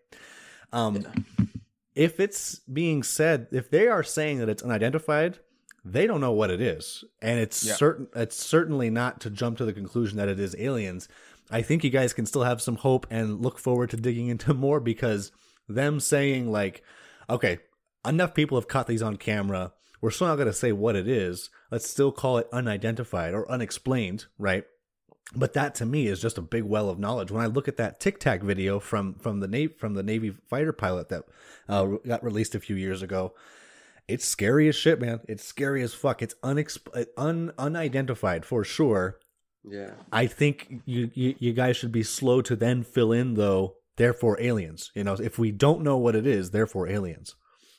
If it's being said, if they are saying that it's unidentified, they don't know what it is, and it's certainly not to jump to the conclusion that it is aliens. I think you guys can still have some hope and look forward to digging into more, because them saying like, okay, enough people have caught these on camera. We're still not going to say what it is. Let's still call it unidentified or unexplained, right? But that to me is just a big well of knowledge. When I look at that Tic Tac video from the Navy fighter pilot that got released a few years ago, it's scary as shit, man. It's scary as fuck. It's unidentified for sure. Yeah. I think you guys should be slow to then fill in though. Therefore, aliens. You know, if we don't know what it is, therefore aliens.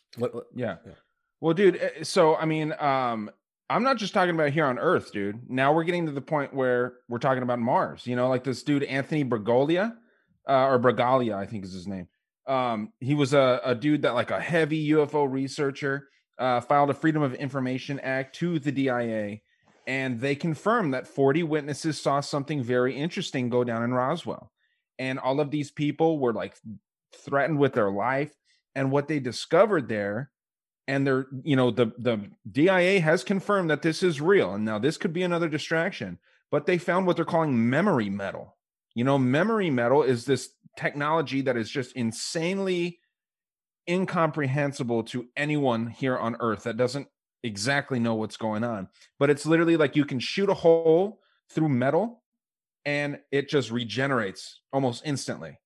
Yeah. Well, dude, so, I mean, I'm not just talking about here on Earth, dude. Now we're getting to the point where we're talking about Mars, you know, like this dude, Anthony Bragalia, or Bragalia, I think is his name. He was a dude that like a heavy UFO researcher, filed a Freedom of Information Act to the DIA, and they confirmed that 40 witnesses saw something very interesting go down in Roswell. And all of these people were like threatened with their life. And what they discovered there, and they're, you know, the DIA has confirmed that this is real. And now this could be another distraction, but they found what they're calling memory metal. You know, memory metal is this technology that is just insanely incomprehensible to anyone here on Earth that doesn't exactly know what's going on. But it's literally like you can shoot a hole through metal and it just regenerates almost instantly.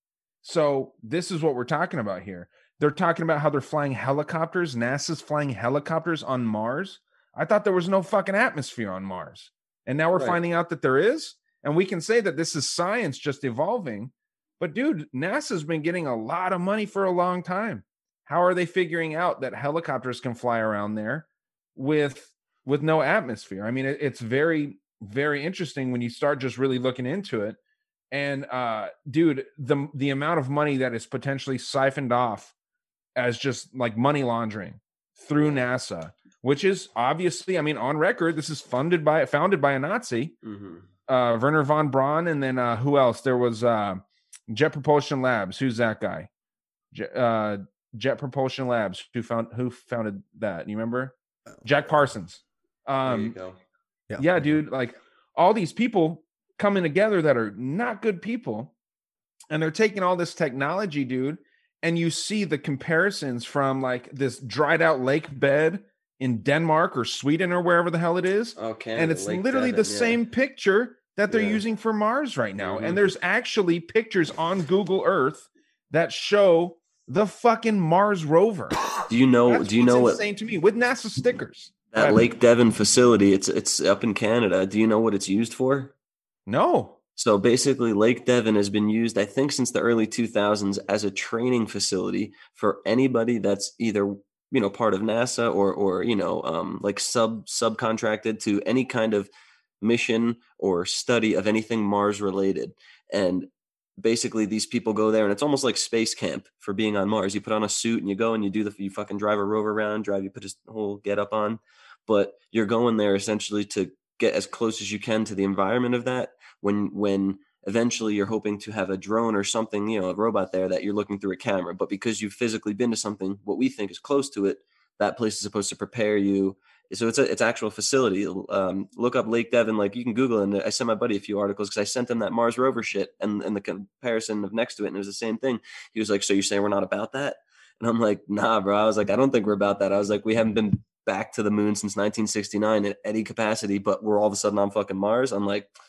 So this is what we're talking about here. They're talking about how they're flying helicopters. NASA's flying helicopters on Mars. I thought there was no fucking atmosphere on Mars. And now we're finding out that there is. And we can say that this is science just evolving. But dude, NASA's been getting a lot of money for a long time. How are they figuring out that helicopters can fly around there with no atmosphere? I mean, it's very, very interesting when you start just really looking into it. And dude, the amount of money that is potentially siphoned off as just like money laundering through NASA, which is obviously, I mean, on record, this is founded by a Nazi, Werner von Braun, and then who else? There was Jet Propulsion Labs. Who's that guy? Jet Propulsion Labs. Who founded that? You remember? Jack Parsons. There you go. Yeah, dude. Like all these people coming together that are not good people, and they're taking all this technology, dude. And you see the comparisons from like this dried out lake bed in Denmark or Sweden or wherever the hell it is. Okay. And it's literally Devon, the same picture that they're using for Mars right now. And there's actually pictures on Google Earth that show the fucking Mars rover. Do you know what insane to me with NASA stickers? That Lake Devon facility, it's up in Canada. Do you know what it's used for? No. So basically, Lake Devon has been used, I think, since the early 2000s as a training facility for anybody that's either, you know, part of NASA or you know, like subcontracted to any kind of mission or study of anything Mars related. And basically, these people go there, and it's almost like space camp for being on Mars. You put on a suit and you go and you fucking drive a rover around, you put a whole get up on, but you're going there essentially to get as close as you can to the environment of that. When eventually you're hoping to have a drone or something, you know, a robot there that you're looking through a camera, but because you've physically been to something, what we think is close to it, that place is supposed to prepare you. So it's actual facility. Look up Lake Devon, like you can Google it. And I sent my buddy a few articles because I sent him that Mars rover shit and the comparison of next to it. And it was the same thing. He was like, so you're saying we're not about that? And I'm like, nah, bro. I was like, I don't think we're about that. I was like, we haven't been back to the moon since 1969 in any capacity, but we're all of a sudden on fucking Mars. I'm like,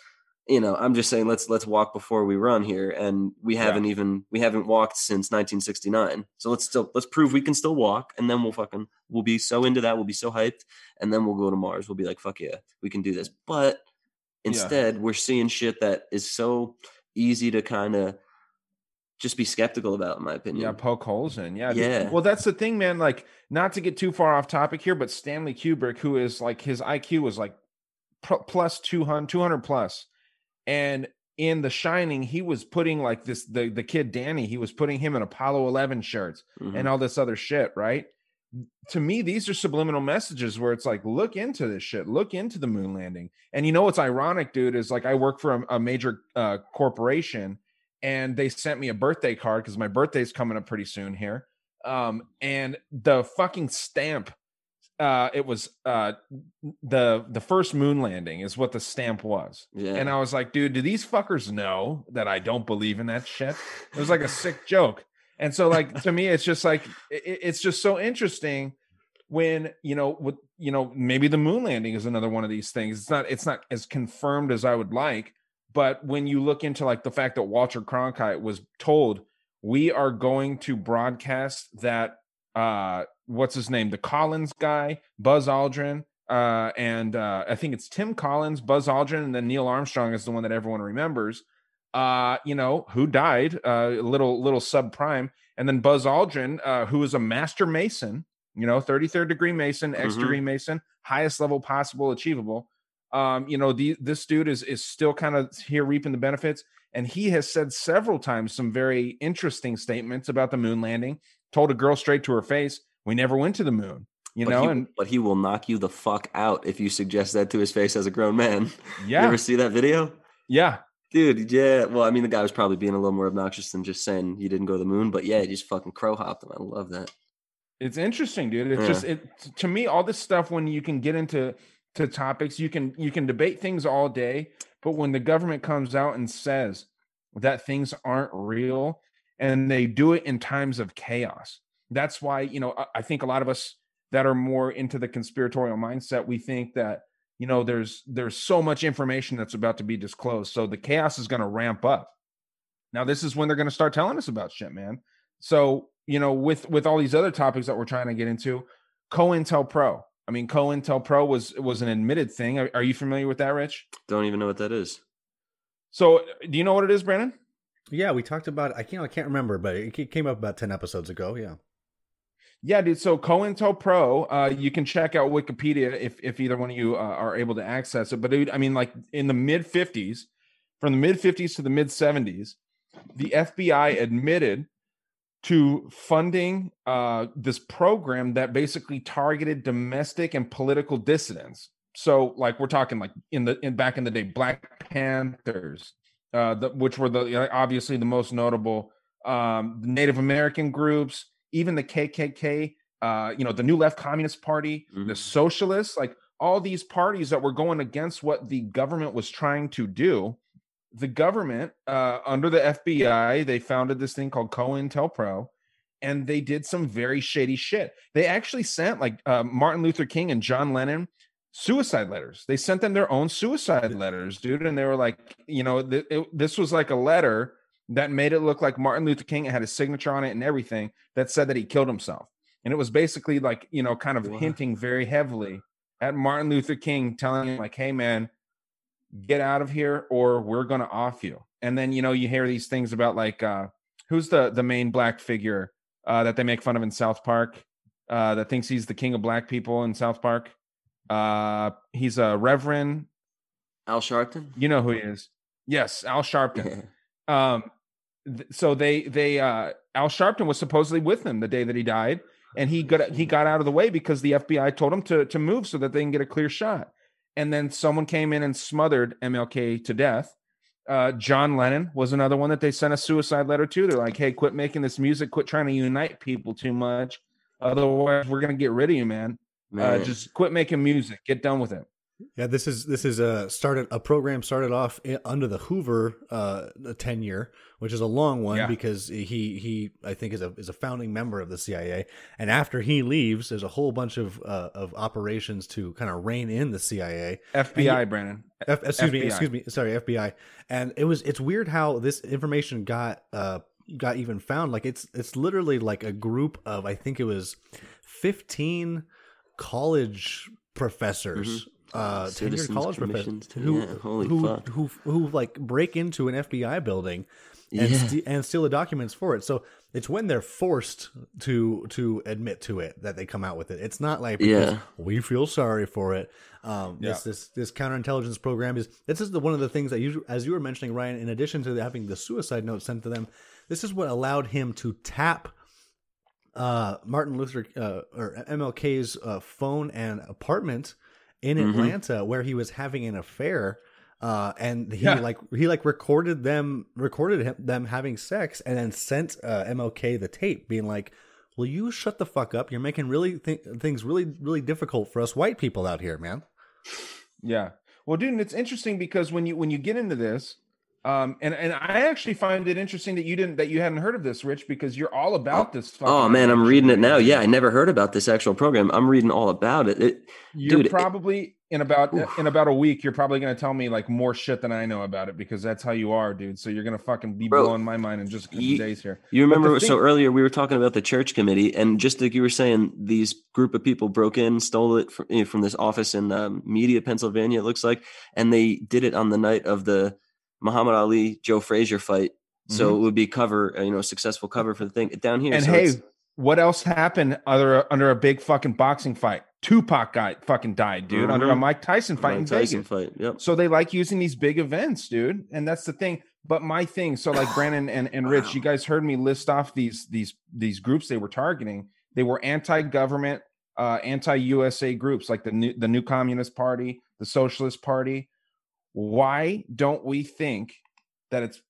I'm just saying let's walk before we run here, and we haven't walked since 1969. So let's prove we can still walk, and then we'll be so into that, we'll be so hyped, and then we'll go to Mars. We'll be like, fuck yeah, we can do this. But instead, we're seeing shit that is so easy to kind of just be skeptical about, in my opinion. Yeah, poke holes in. Yeah. Yeah. Well, that's the thing, man. Like, not to get too far off topic here, but Stanley Kubrick, who is like, his IQ was like plus 200 plus. And in The Shining, he was putting like the kid Danny, he was putting him in Apollo 11 shirts and all this other shit, right? To me, these are subliminal messages where it's like, look into this shit, look into the moon landing. And what's ironic, dude, is like I work for a major corporation, and they sent me a birthday card because my birthday's coming up pretty soon here. And the fucking stamp, it was the first moon landing is what the stamp was. Yeah. And I was like, dude, do these fuckers know that I don't believe in that shit? It was like a sick joke. And so, like, to me, it's just like, it's just so interesting when, maybe the moon landing is another one of these things. It's not as confirmed as I would like, but when you look into like the fact that Walter Cronkite was told, we are going to broadcast that, what's his name? The Collins guy, Buzz Aldrin, and I think it's Tim Collins, Buzz Aldrin, and then Neil Armstrong is the one that everyone remembers. Who died, little subprime, and then Buzz Aldrin, who is a master Mason, 33rd degree Mason, X degree Mason, highest level possible, achievable. This dude is still kind of here reaping the benefits, and he has said several times some very interesting statements about the moon landing. Told a girl straight to her face, "We never went to the moon." But he will knock you the fuck out if you suggest that to his face as a grown man. Yeah. You ever see that video? Yeah. Dude, yeah. Well, I mean, the guy was probably being a little more obnoxious than just saying he didn't go to the moon, but yeah, he just fucking crow hopped him. I love that. It's interesting, dude. It's just to me, all this stuff, when you can get into topics, you can debate things all day, but when the government comes out and says that things aren't real, and they do it in times of chaos, that's why, I think a lot of us that are more into the conspiratorial mindset, we think that, there's so much information that's about to be disclosed, so the chaos is going to ramp up. Now, this is when they're going to start telling us about shit, man. So, with all these other topics that we're trying to get into, COINTELPRO. I mean, COINTELPRO was an admitted thing. Are you familiar with that, Rich? Don't even know what that is. So, do you know what it is, Brandon? Yeah, we talked about it. I can't remember, but it came up about 10 episodes ago. Yeah. Yeah, dude. So COINTELPRO, you can check out Wikipedia if either one of you are able to access it. But dude, I mean, like in the mid-50s, from the mid-50s to the mid-70s, the FBI admitted to funding this program that basically targeted domestic and political dissidents. So, like, we're talking like back in the day, Black Panthers, which were obviously the most notable, Native American groups, even the KKK, the New Left Communist Party, the Socialists, like all these parties that were going against what the government was trying to do. The government, under the FBI, they founded this thing called COINTELPRO, and they did some very shady shit. They actually sent like Martin Luther King and John Lennon suicide letters. They sent them their own suicide letters, dude. And they were like, this was like a letter that made it look like Martin Luther King had his signature on it and everything, that said that he killed himself. And it was basically like, kind of hinting very heavily at Martin Luther King, telling him like, hey man, get out of here or we're going to off you. And then, you hear these things about like, who's the main black figure that they make fun of in South Park that thinks he's the king of black people in South Park? He's a Reverend Al Sharpton. You know who he is. Yes. Al Sharpton. So Al Sharpton was supposedly with him the day that he died, and he got out of the way because the FBI told him to move so that they can get a clear shot. And then someone came in and smothered MLK to death. John Lennon was another one that they sent a suicide letter to. They're like, hey, quit making this music, quit trying to unite people too much. Otherwise, we're going to get rid of you, man. Just quit making music. Get done with it. Yeah, this is a program started off under the Hoover tenure, which is a long one because he I think is a founding member of the CIA, and after he leaves, there's a whole bunch of operations to kind of rein in the CIA. FBI, Brandon. Excuse me, sorry, FBI. And it's weird how this information got even found. Like it's literally like a group of, I think it was 15 college professors. Tenured college professors who like break into an FBI building and steal the documents for it. So it's when they're forced to admit to it that they come out with it. It's not like because we feel sorry for it. This counterintelligence program this is one of the things that you, as you were mentioning, Ryan, in addition to having the suicide note sent to them, this is what allowed him to tap Martin Luther or MLK's phone and apartment in Atlanta, where he was having an affair, and he recorded them having sex, and then sent MLK the tape, being like, "Will you shut the fuck up? You're making things really difficult for us white people out here, man." Yeah, well, dude, it's interesting because when you get into this, and I actually find it interesting that you hadn't heard of this, Rich, because you're all about this. Oh man, I'm reading it now. Yeah, I never heard about this actual program. I'm reading all about it. Probably in about a week, you're probably going to tell me like more shit than I know about it, because that's how you are, dude. So you're going to fucking be blowing my mind in just a couple days here. You remember? So earlier we were talking about the church committee, and just like you were saying, these group of people broke in, stole it from this office in Media, Pennsylvania, it looks like, and they did it on the night of the Muhammad Ali, Joe Frazier fight. So it would be successful cover for the thing down here. And so what else happened under a big fucking boxing fight? Tupac fucking died, dude, under a Mike Tyson fight in Vegas. Yep. So they like using these big events, dude. And that's the thing. But my thing, so like Brandon and Rich, you guys heard me list off these groups they were targeting. They were anti-government, anti-USA groups, like the new Communist Party, the Socialist Party. Why don't we think that it's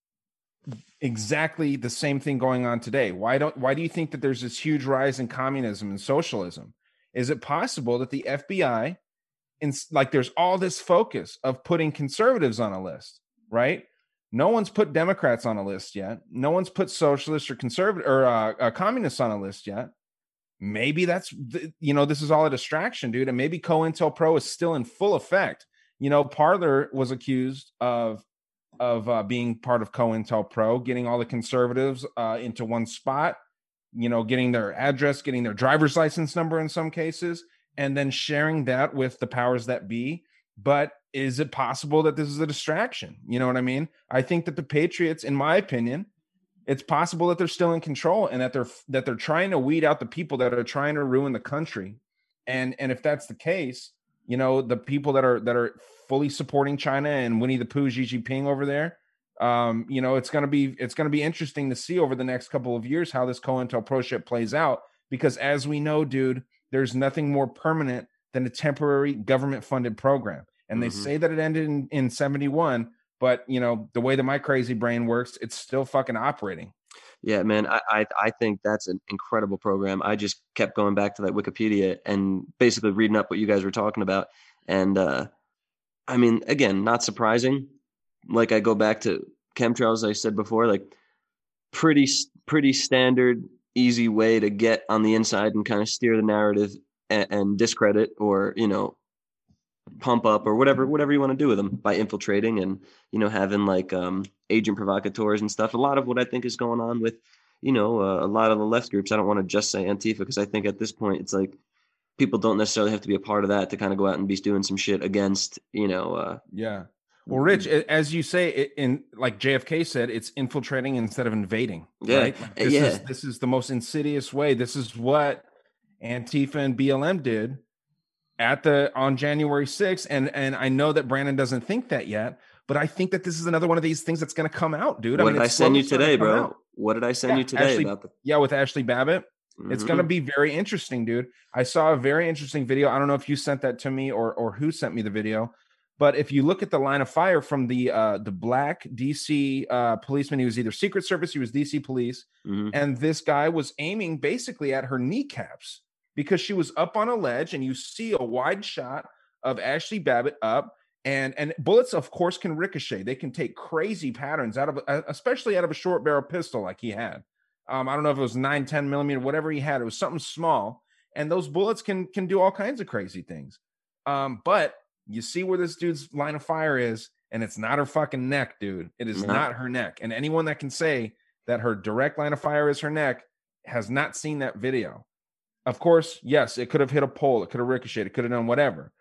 exactly the same thing going on today? Why do you think that there's this huge rise in communism and socialism? Is it possible that the FBI, there's all this focus of putting conservatives on a list, right? No one's put Democrats on a list yet. No one's put socialists or conservative or communists on a list yet. Maybe this is all a distraction, dude. And maybe COINTELPRO is still in full effect. Parler was accused of being part of COINTELPRO, getting all the conservatives into one spot, getting their address, getting their driver's license number in some cases, and then sharing that with the powers that be. But is it possible that this is a distraction? You know what I mean? I think that the Patriots, in my opinion, it's possible that they're still in control, and that they're trying to weed out the people that are trying to ruin the country. And if that's the case, the people that are fully supporting China and Winnie the Pooh, Xi Jinping over there, it's going to be interesting to see over the next couple of years how this COINTELPRO shit plays out, because as we know, dude, there's nothing more permanent than a temporary government funded program. And they say that it ended in 71, but the way that my crazy brain works, it's still fucking operating. Yeah, man, I think that's an incredible program. I just kept going back to that Wikipedia and basically reading up what you guys were talking about. And I mean, again, not surprising. Like, I go back to chemtrails, I said before, like pretty standard, easy way to get on the inside and kind of steer the narrative and discredit or, pump up or whatever you want to do with them by infiltrating and, having like agent provocateurs and stuff. A lot of what I think is going on with, a lot of the left groups. I don't want to just say Antifa, because I think at this point it's like people don't necessarily have to be a part of that to kind of go out and be doing some shit against, Yeah. Well, Rich, as you say, like JFK said, it's infiltrating instead of invading. Yeah. Right? This is the most insidious way. This is what Antifa and BLM did on January 6th. And I know that Brandon doesn't think that yet, but I think that this is another one of these things that's going to come out, dude. What did I send you today, bro? What did I send you today with Ashley Babbitt? It's going to be very interesting, dude. I saw a very interesting video. I don't know if you sent that to me or who sent me the video, but if you look at the line of fire from the black DC policeman, he was either Secret Service, he was DC police, and this guy was aiming basically at her kneecaps, because she was up on a ledge, and you see a wide shot of Ashley Babbitt up. And bullets, of course, can ricochet. They can take crazy patterns out of, especially out of a short barrel pistol like he had. I don't know if it was 9-10 millimeter, whatever he had. It was something small, and those bullets can do all kinds of crazy things. But you see where this dude's line of fire is, and it's not her fucking neck, dude. It is not her neck. And anyone that can say that her direct line of fire is her neck has not seen that video. Of course, yes, it could have hit a pole, it could have ricocheted, it could have done whatever.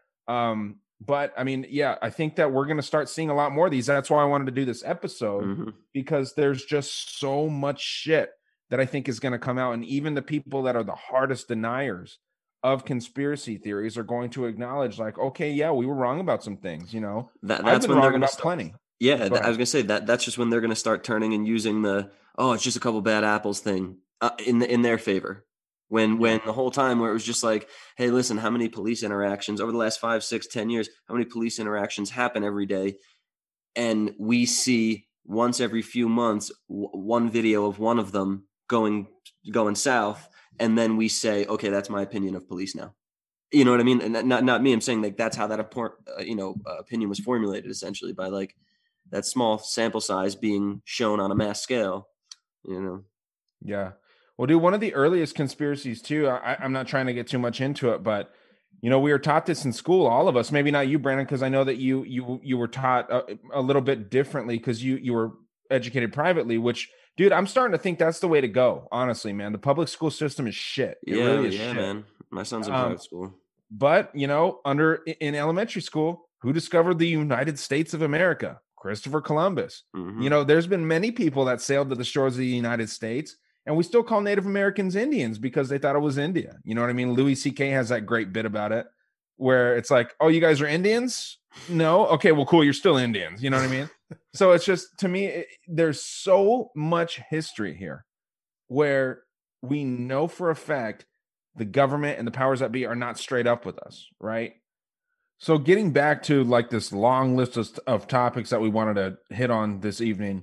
But I mean, yeah, I think that we're going to start seeing a lot more of these. That's why I wanted to do this episode, because there's just so much shit that I think is going to come out. And even the people that are the hardest deniers of conspiracy theories are going to acknowledge, like, okay, yeah, we were wrong about some things, you know. That's when they're going to start. Plenty. Yeah, I was going to say that's just when they're going to start turning and using the, oh, it's just a couple bad apples thing in their favor. When the whole time where it was just like, hey, listen, how many police interactions over the last 5, 6, 10 years, how many police interactions happen every day? And we see once every few months, one video of one of them going south. And then we say, okay, that's my opinion of police now. You know what I mean? And not me. I'm saying like, that's how that opinion was formulated, essentially, by like that small sample size being shown on a mass scale, you know? Yeah. Well, dude, one of the earliest conspiracies too, I'm not trying to get too much into it, but you know, we were taught this in school, all of us, maybe not you, Brandon, because I know that you were taught a little bit differently because you were educated privately, which, dude, I'm starting to think that's the way to go. Honestly, man, the public school system is shit. It really is shit. Man. My son's in private school. But, you know, in elementary school, who discovered the United States of America? Christopher Columbus. You know, there's been many people that sailed to the shores of the United States. And we still call Native Americans Indians because they thought it was India. You know what I mean? Louis C.K. has that great bit about it where it's like, oh, you guys are Indians? No? Okay, well, cool. You're still Indians. You know what I mean? So it's just, to me, there's so much history here where we know for a fact the government and the powers that be are not straight up with us, right? So getting back to like this long list of topics that we wanted to hit on this evening,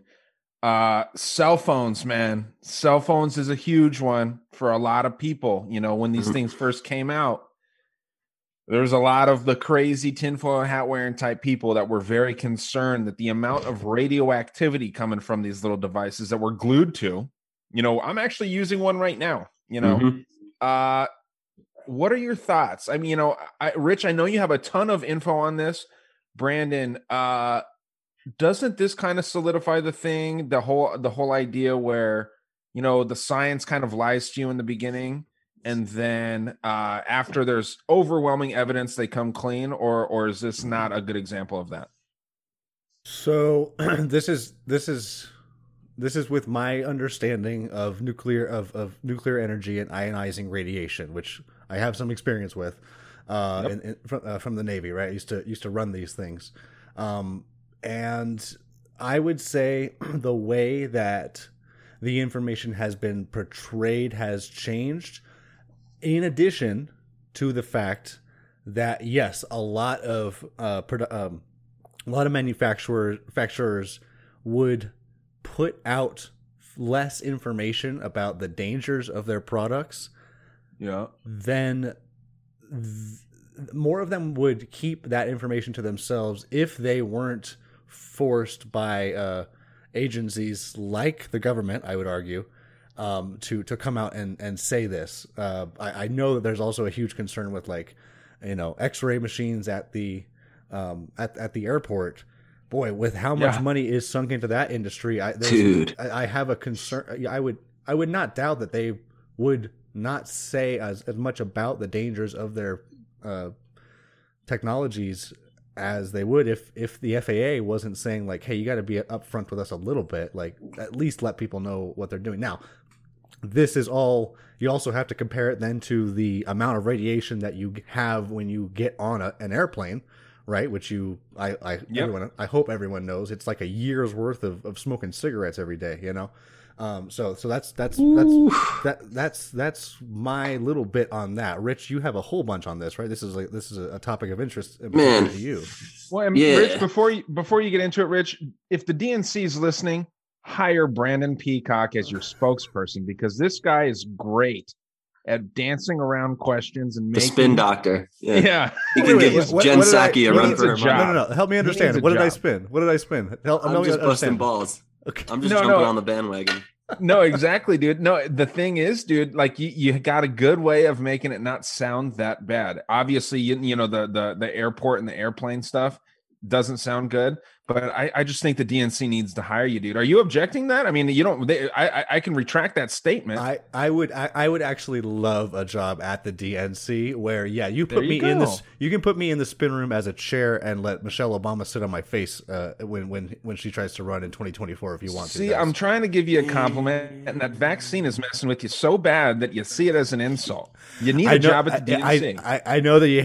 cell phones, man. Cell phones is a huge one for a lot of people. You know, when these things first came out, there's a lot of the crazy tinfoil hat wearing type people that were very concerned that the amount of radioactivity coming from these little devices that we're glued to, you know, I'm actually using one right now, you know, what are your thoughts? I mean, you know, Rich, I know you have a ton of info on this. Brandon, doesn't this kind of solidify the thing, the whole idea where, you know, the science kind of lies to you in the beginning, and then after there's overwhelming evidence, they come clean, or is this not a good example of that? So this is with my understanding of nuclear energy and ionizing radiation, which I have some experience with from the Navy, right? I used to run these things. And I would say the way that the information has been portrayed has changed, in addition to the fact that, yes, a lot of manufacturers would put out less information about the dangers of their products. Yeah. Then more of them would keep that information to themselves if they weren't forced by agencies like the government, I would argue, to come out and say this. I know that there's also a huge concern with, like, you know, X-ray machines at the airport. Boy, with how much money is sunk into that industry, I have a concern. I would not doubt that they would not say as much about the dangers of their technologies as they would if the FAA wasn't saying, like, hey, you got to be upfront with us a little bit, like, at least let people know what they're doing. Now, this is all, you also have to compare it then to the amount of radiation that you have when you get on an airplane, right? Which I hope everyone knows, it's like a year's worth of smoking cigarettes every day, you know? So that's my little bit on that. Rich, you have a whole bunch on this, right? This is a topic of interest to you. Well, Rich, before you get into it, Rich, if the DNC is listening, hire Brandon Peacock as your spokesperson, because this guy is great at dancing around questions and The making spin doctor. Yeah. Yeah. He can give What- Jen what did I- Psaki a he run needs for a her job. money. No. Help me He understand. needs a What did I job. spin? What did I spin? I'm just busting balls. Okay. I'm just No, jumping no. on the bandwagon. No, exactly, dude. No, the thing is, dude, like you got a good way of making it not sound that bad. Obviously, you know the airport and the airplane stuff doesn't sound good, but I just think the DNC needs to hire you, dude. Are you objecting that? I mean, you don't. I can retract that statement. I would actually love a job at the DNC where you put There you me in go. this. You can put me in the spin room as a chair and let Michelle Obama sit on my face when she tries to run in 2024 if you want to. See, I'm trying to give you a compliment, and that vaccine is messing with you so bad that you see it as an insult. You need a job at the DNC. I know that you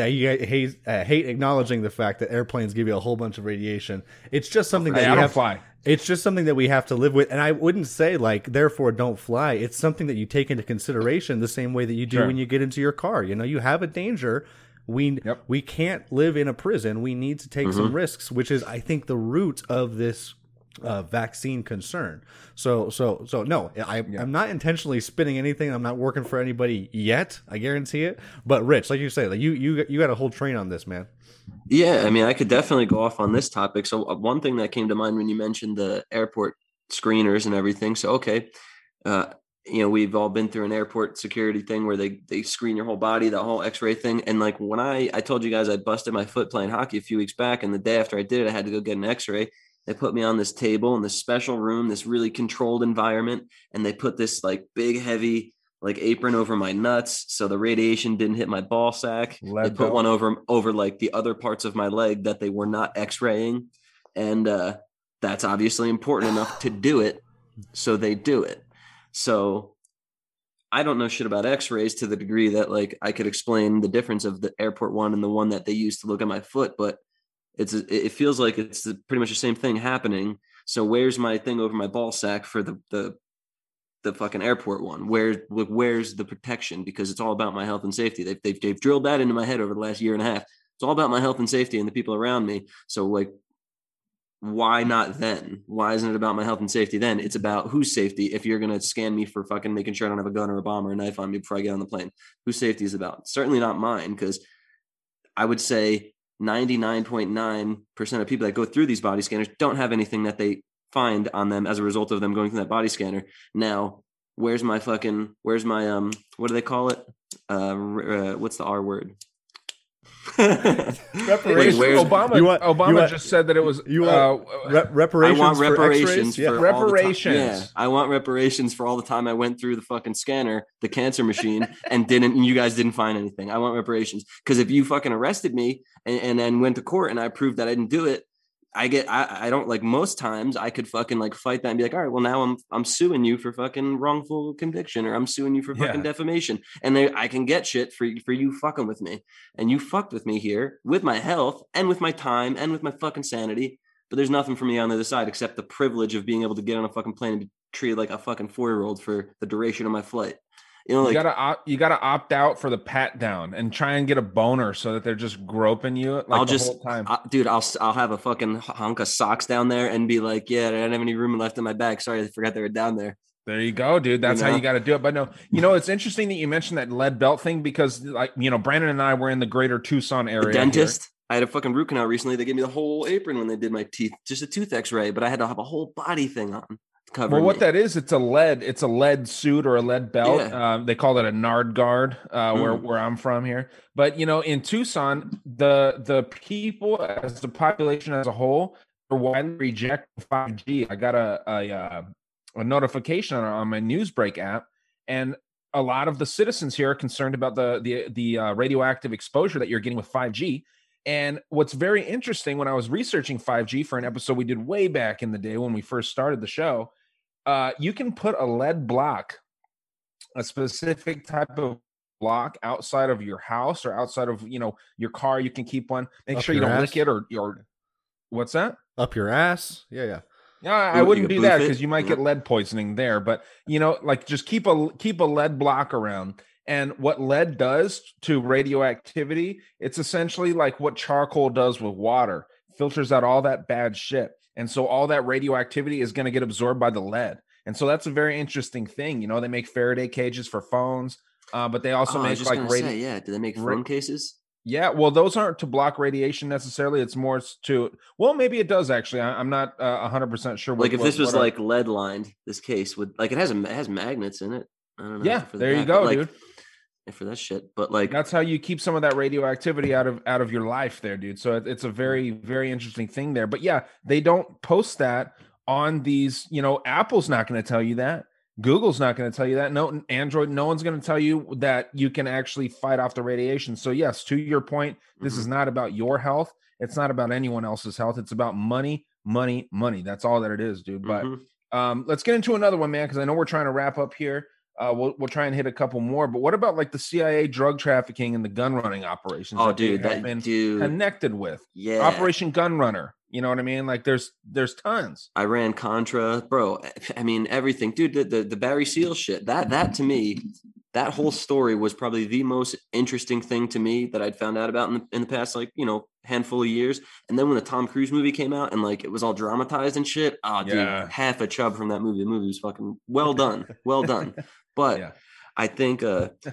hate acknowledging the fact that airplanes give you a whole bunch of radiation. It's just something that Hey, you I don't have. fly. It's just something that we have to live with, and I wouldn't say like therefore don't fly. It's something that you take into consideration the same way that you do Sure. when you get into your car. You know, you have a danger. We can't live in a prison. We need to take some risks, which is I think the root of this vaccine concern. So no, I'm not intentionally spinning anything. I'm not working for anybody yet. I guarantee it. But Rich, like you say, like you got a whole train on this, man. Yeah, I mean, I could definitely go off on this topic. So one thing that came to mind when you mentioned the airport screeners and everything. So, okay, we've all been through an airport security thing where they screen your whole body, that whole x-ray thing. And like when I told you guys I busted my foot playing hockey a few weeks back, and the day after I did it, I had to go get an x-ray. They put me on this table in this special room, this really controlled environment. And they put this like big, heavy, like apron over my nuts so the radiation didn't hit my ball sack. They put one over like the other parts of my leg that they were not x-raying. And that's obviously important enough to do it. So they do it. So I don't know shit about x-rays to the degree that like I could explain the difference of the airport one and the one that they used to look at my foot, but it feels like it's pretty much the same thing happening. So where's my thing over my ball sack for the fucking airport one? Where's the protection? Because it's all about my health and safety. They've drilled that into my head over the last year and a half. It's all about my health and safety and the people around me. So like, why not then? Why isn't it about my health and safety then? It's about whose safety. If you're going to scan me for fucking making sure I don't have a gun or a bomb or a knife on me before I get on the plane, whose safety is about? Certainly not mine, because I would say 99.9% of people that go through these body scanners don't have anything that they find on them as a result of them going through that body scanner. Now, where's my what do they call it? What's the R word? Reparations. Obama just said that it was reparations. I want for reparations X-rays? for Yeah. all the Reparations. yeah, I want reparations for all the time I went through the fucking scanner, the cancer machine, and you guys didn't find anything. I want reparations, because if you fucking arrested me and then went to court and I proved that I didn't do it, I don't, like, most times I could fucking like fight that and be like, all right, well now I'm suing you for fucking wrongful conviction, or I'm suing you for fucking defamation, and I can get shit for you fucking with me, and you fucked with me here with my health and with my time and with my fucking sanity, but there's nothing for me on the other side except the privilege of being able to get on a fucking plane and be treated like a fucking 4-year-old for the duration of my flight. You know, like, you gotta opt out for the pat down and try and get a boner so that they're just groping you like I'll the just, whole time. dude, I'll have a fucking hunk of socks down there and be like, yeah, I don't have any room left in my bag. Sorry, I forgot they were down there. There you go, dude. That's how you got to do it. But no, it's interesting that you mentioned that lead belt thing, because like, Brandon and I were in the greater Tucson area. The dentist. Here. I had a fucking root canal recently. They gave me the whole apron when they did my teeth, just a tooth x-ray, but I had to have a whole body thing on. Well, what that is, it's a lead suit or a lead belt. Yeah. They call it a Nard guard where I'm from here. But in Tucson, the people as the population as a whole are widely rejecting 5G. I got a notification on my Newsbreak app, and a lot of the citizens here are concerned about the radioactive exposure that you're getting with 5G. And what's very interesting, when I was researching 5G for an episode we did way back in the day when we first started the show, you can put a lead block, a specific type of block, outside of your house or outside of your car. You can keep one. Make sure you don't lick it or what's that? Up your ass? Yeah. Yeah, I wouldn't do that because you might get lead poisoning there. But like, just keep a lead block around. And what lead does to radioactivity, it's essentially like what charcoal does with water. Filters out all that bad shit. And so all that radioactivity is going to get absorbed by the lead. And so that's a very interesting thing. They make Faraday cages for phones. But they also I was make just like gonna say, yeah. Do they make phone cases? Yeah, well, those aren't to block radiation necessarily. It's more to, well, maybe it does actually. I'm not 100% sure. Like if this was like lead lined, this case would like it has magnets in it. I don't know. Yeah, there you go, dude. For that shit, but like that's how you keep some of that radioactivity out of your life, there, dude. So it's a very, very interesting thing there. But yeah, they don't post that on these. You know, Apple's not going to tell you that. Google's not going to tell you that. No, Android, no one's going to tell you that you can actually fight off the radiation. So yes, to your point, this is not about your health. It's not about anyone else's health. It's about money, money, money. That's all that it is, dude. But let's get into another one, man, because I know we're trying to wrap up here. We'll try and hit a couple more. But what about like the CIA drug trafficking and the gun running operations? Oh, dude, that been connected with Operation Gun Runner. You know what I mean? Like there's tons. Iran Contra, bro. I mean everything, dude. The Barry Seal shit. That to me, that whole story was probably the most interesting thing to me that I'd found out about in the past, like, you know, handful of years. And then when the Tom Cruise movie came out and like it was all dramatized and shit, dude, half a chub from that movie. The movie was fucking well done, well done. But I think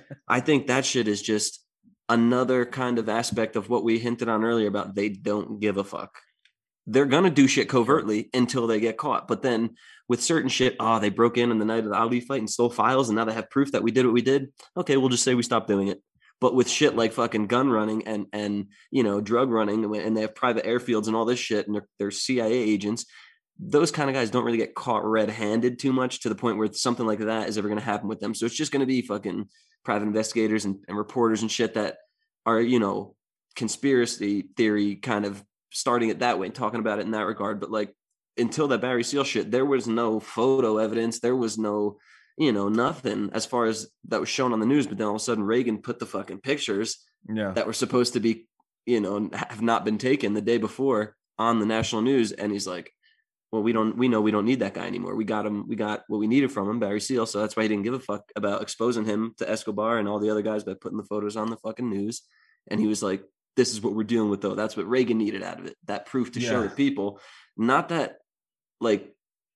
that shit is just another kind of aspect of what we hinted on earlier about they don't give a fuck. They're going to do shit covertly until they get caught. But then with certain shit, they broke in the night of the Ali fight and stole files. And now they have proof that we did what we did. Okay, we'll just say we stopped doing it. But with shit like fucking gun running and you know, drug running, and they have private airfields and all this shit, and they're CIA agents, those kind of guys don't really get caught red-handed too much to the point where something like that is ever going to happen with them. So it's just going to be fucking private investigators and reporters and shit that are, you know, conspiracy theory kind of starting it that way and talking about it in that regard. But like until that Barry Seal shit, there was no photo evidence. There was no, you know, nothing as far as that was shown on the news. But then all of a sudden Reagan put the fucking pictures that were supposed to be, you know, have not been taken the day before on the national news. And he's like, well, we know we don't need that guy anymore. We got him. We got what we needed from him, Barry Seal. So that's why he didn't give a fuck about exposing him to Escobar and all the other guys by putting the photos on the fucking news. And he was like, this is what we're dealing with, though. That's what Reagan needed out of it. That proof to show the people. Not that, like,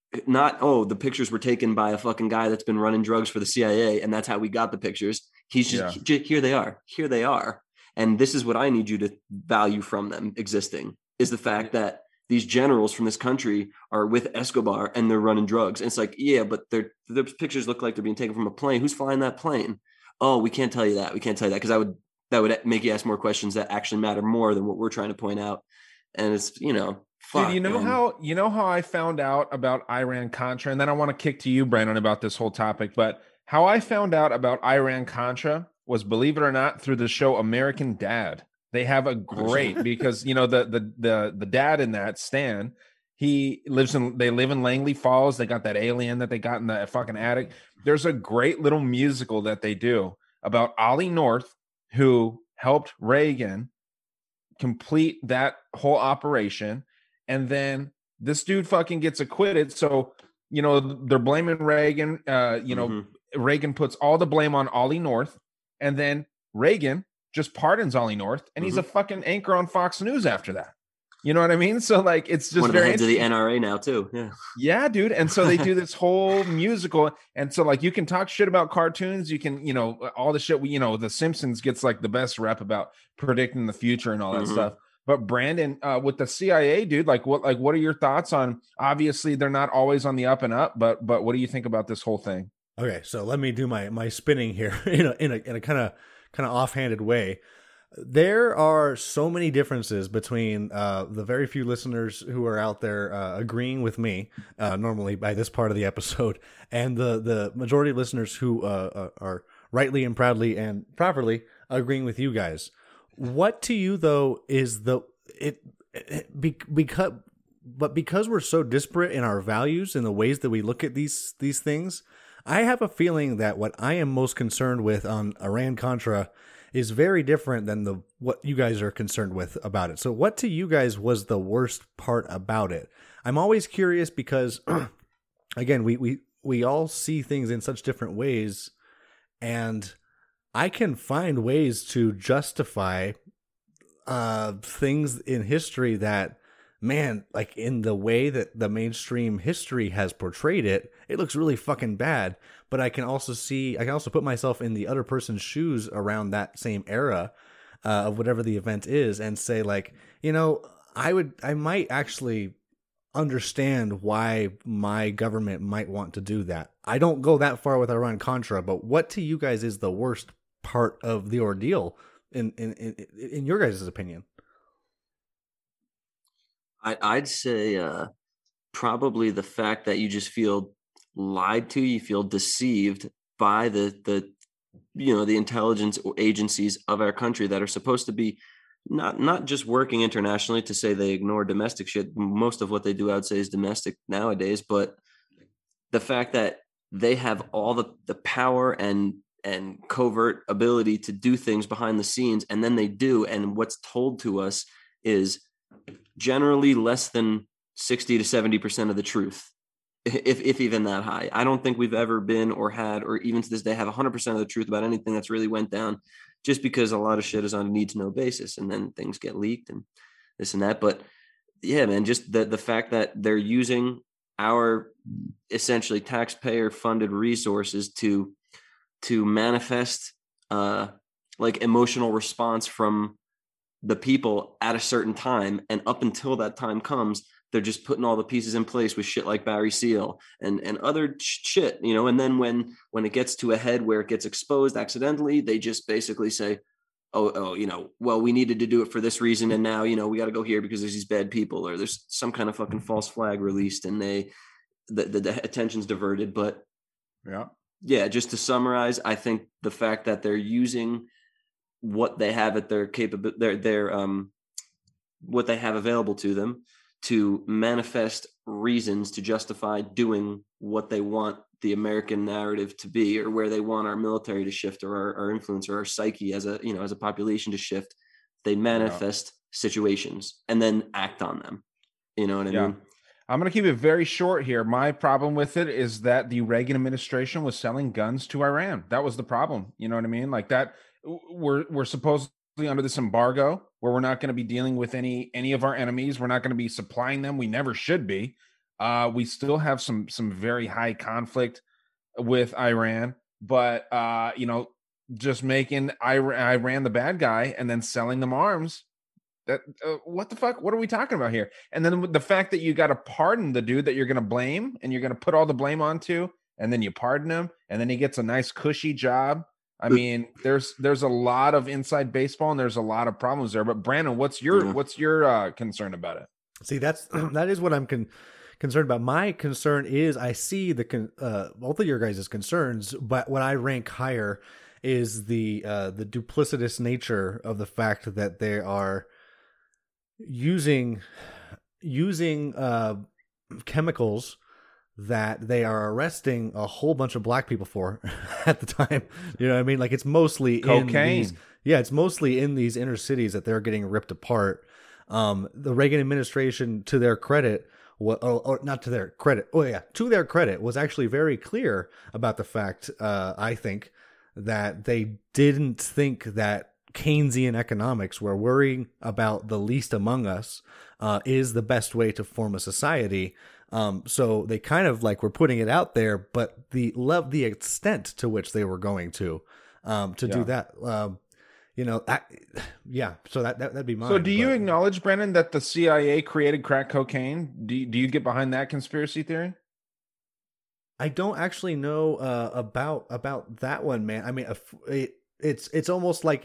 the pictures were taken by a fucking guy that's been running drugs for the CIA, and that's how we got the pictures. He's just, here they are. Here they are. And this is what I need you to value from them existing, is the fact that these generals from this country are with Escobar and they're running drugs. And it's like, yeah, but the pictures look like they're being taken from a plane. Who's flying that plane? Oh, we can't tell you that. We can't tell you that because that would make you ask more questions that actually matter more than what we're trying to point out. And it's, you know, fuck, dude, you know how I found out about Iran Contra, and then I want to kick to you, Brandon, about this whole topic. But how I found out about Iran Contra was, believe it or not, through the show American Dad. They have a great, because you know the dad in that, Stan, they live in Langley Falls. They got that alien that they got in the fucking attic. There's a great little musical that they do about Ollie North, who helped Reagan complete that whole operation. And then this dude fucking gets acquitted. So, you know, they're blaming Reagan. Reagan puts all the blame on Ollie North. And then Reagan just pardons Ollie North. And he's a fucking anchor on Fox News after that. You know what I mean? So like, it's just one of the heads of the NRA now too. Yeah, dude. And so they do this whole musical. And so like, you can talk shit about cartoons. You can, you know, all the shit the Simpsons gets like the best rep about predicting the future and all that stuff. But Brandon, with the CIA, dude, what are your thoughts on, obviously they're not always on the up and up, but what do you think about this whole thing? Okay. So let me do my spinning here in a kind of offhanded way. There are so many differences between the very few listeners who are out there agreeing with me normally by this part of the episode, and the majority of listeners who are rightly and proudly and properly agreeing with you guys. What to you though is because we're so disparate in our values and the ways that we look at these things, I have a feeling that what I am most concerned with on Iran Contra is very different than what you guys are concerned with about it. So what to you guys was the worst part about it? I'm always curious because, again, we all see things in such different ways, and I can find ways to justify things in history that man, like in the way that the mainstream history has portrayed it, it looks really fucking bad. But I can also put myself in the other person's shoes around that same era of whatever the event is, and say like, I might actually understand why my government might want to do that. I don't go that far with Iran Contra, but what to you guys is the worst part of the ordeal in your guys' opinion? I'd say probably the fact that you just feel lied to, you feel deceived by the intelligence agencies of our country that are supposed to be not just working internationally, to say they ignore domestic shit. Most of what they do, I would say, is domestic nowadays. But the fact that they have all the power and covert ability to do things behind the scenes, and then they do, and what's told to us is generally less than 60 to 70% of the truth, if even that high. I don't think we've ever been or had, or even to this day, have 100% of the truth about anything that's really went down, just because a lot of shit is on a need to know basis, and then things get leaked and this and that. But yeah, man, just the fact that they're using our essentially taxpayer funded resources to manifest like emotional response from the people at a certain time, and up until that time comes, they're just putting all the pieces in place with shit like Barry Seal and other shit, and then when it gets to a head where it gets exposed accidentally, they just basically say, oh, well, we needed to do it for this reason, and now, we got to go here because there's these bad people, or there's some kind of fucking false flag released, and the attention's diverted. But yeah, just to summarize, I think the fact that they're using what they have at their what they have available to them to manifest reasons to justify doing what they want the American narrative to be, or where they want our military to shift, or our influence, or our psyche as a population to shift. They manifest situations and then act on them. You know what I mean? I'm going to keep it very short here. My problem with it is that the Reagan administration was selling guns to Iran. That was the problem. You know what I mean? Like that, we're supposedly under this embargo where we're not going to be dealing with any of our enemies. We're not going to be supplying them. We never should be. We still have some very high conflict with Iran, but just making Iran the bad guy and then selling them arms. That what the fuck? What are we talking about here? And then the fact that you got to pardon the dude that you're going to blame, and you're going to put all the blame onto, and then you pardon him, and then he gets a nice cushy job. I mean, there's a lot of inside baseball, and there's a lot of problems there. But Brandon, what's your concern about it? See, that is what I'm concerned about. My concern is I see both of your guys' concerns, but what I rank higher is the duplicitous nature of the fact that they are using chemicals that they are arresting a whole bunch of black people for at the time. You know what I mean? Like, it's mostly cocaine. It's mostly in these inner cities that they're getting ripped apart. The Reagan administration, to their credit, to their credit, was actually very clear about the fact, I think, that they didn't think that Keynesian economics, where worrying about the least among us is the best way to form a society. So they kind of like were putting it out there, but the extent to which they were going to do that, so that'd be mine. So do you acknowledge, Brennan, that the CIA created crack cocaine? Do you get behind that conspiracy theory? I don't actually know about that one, man. I mean, it's almost like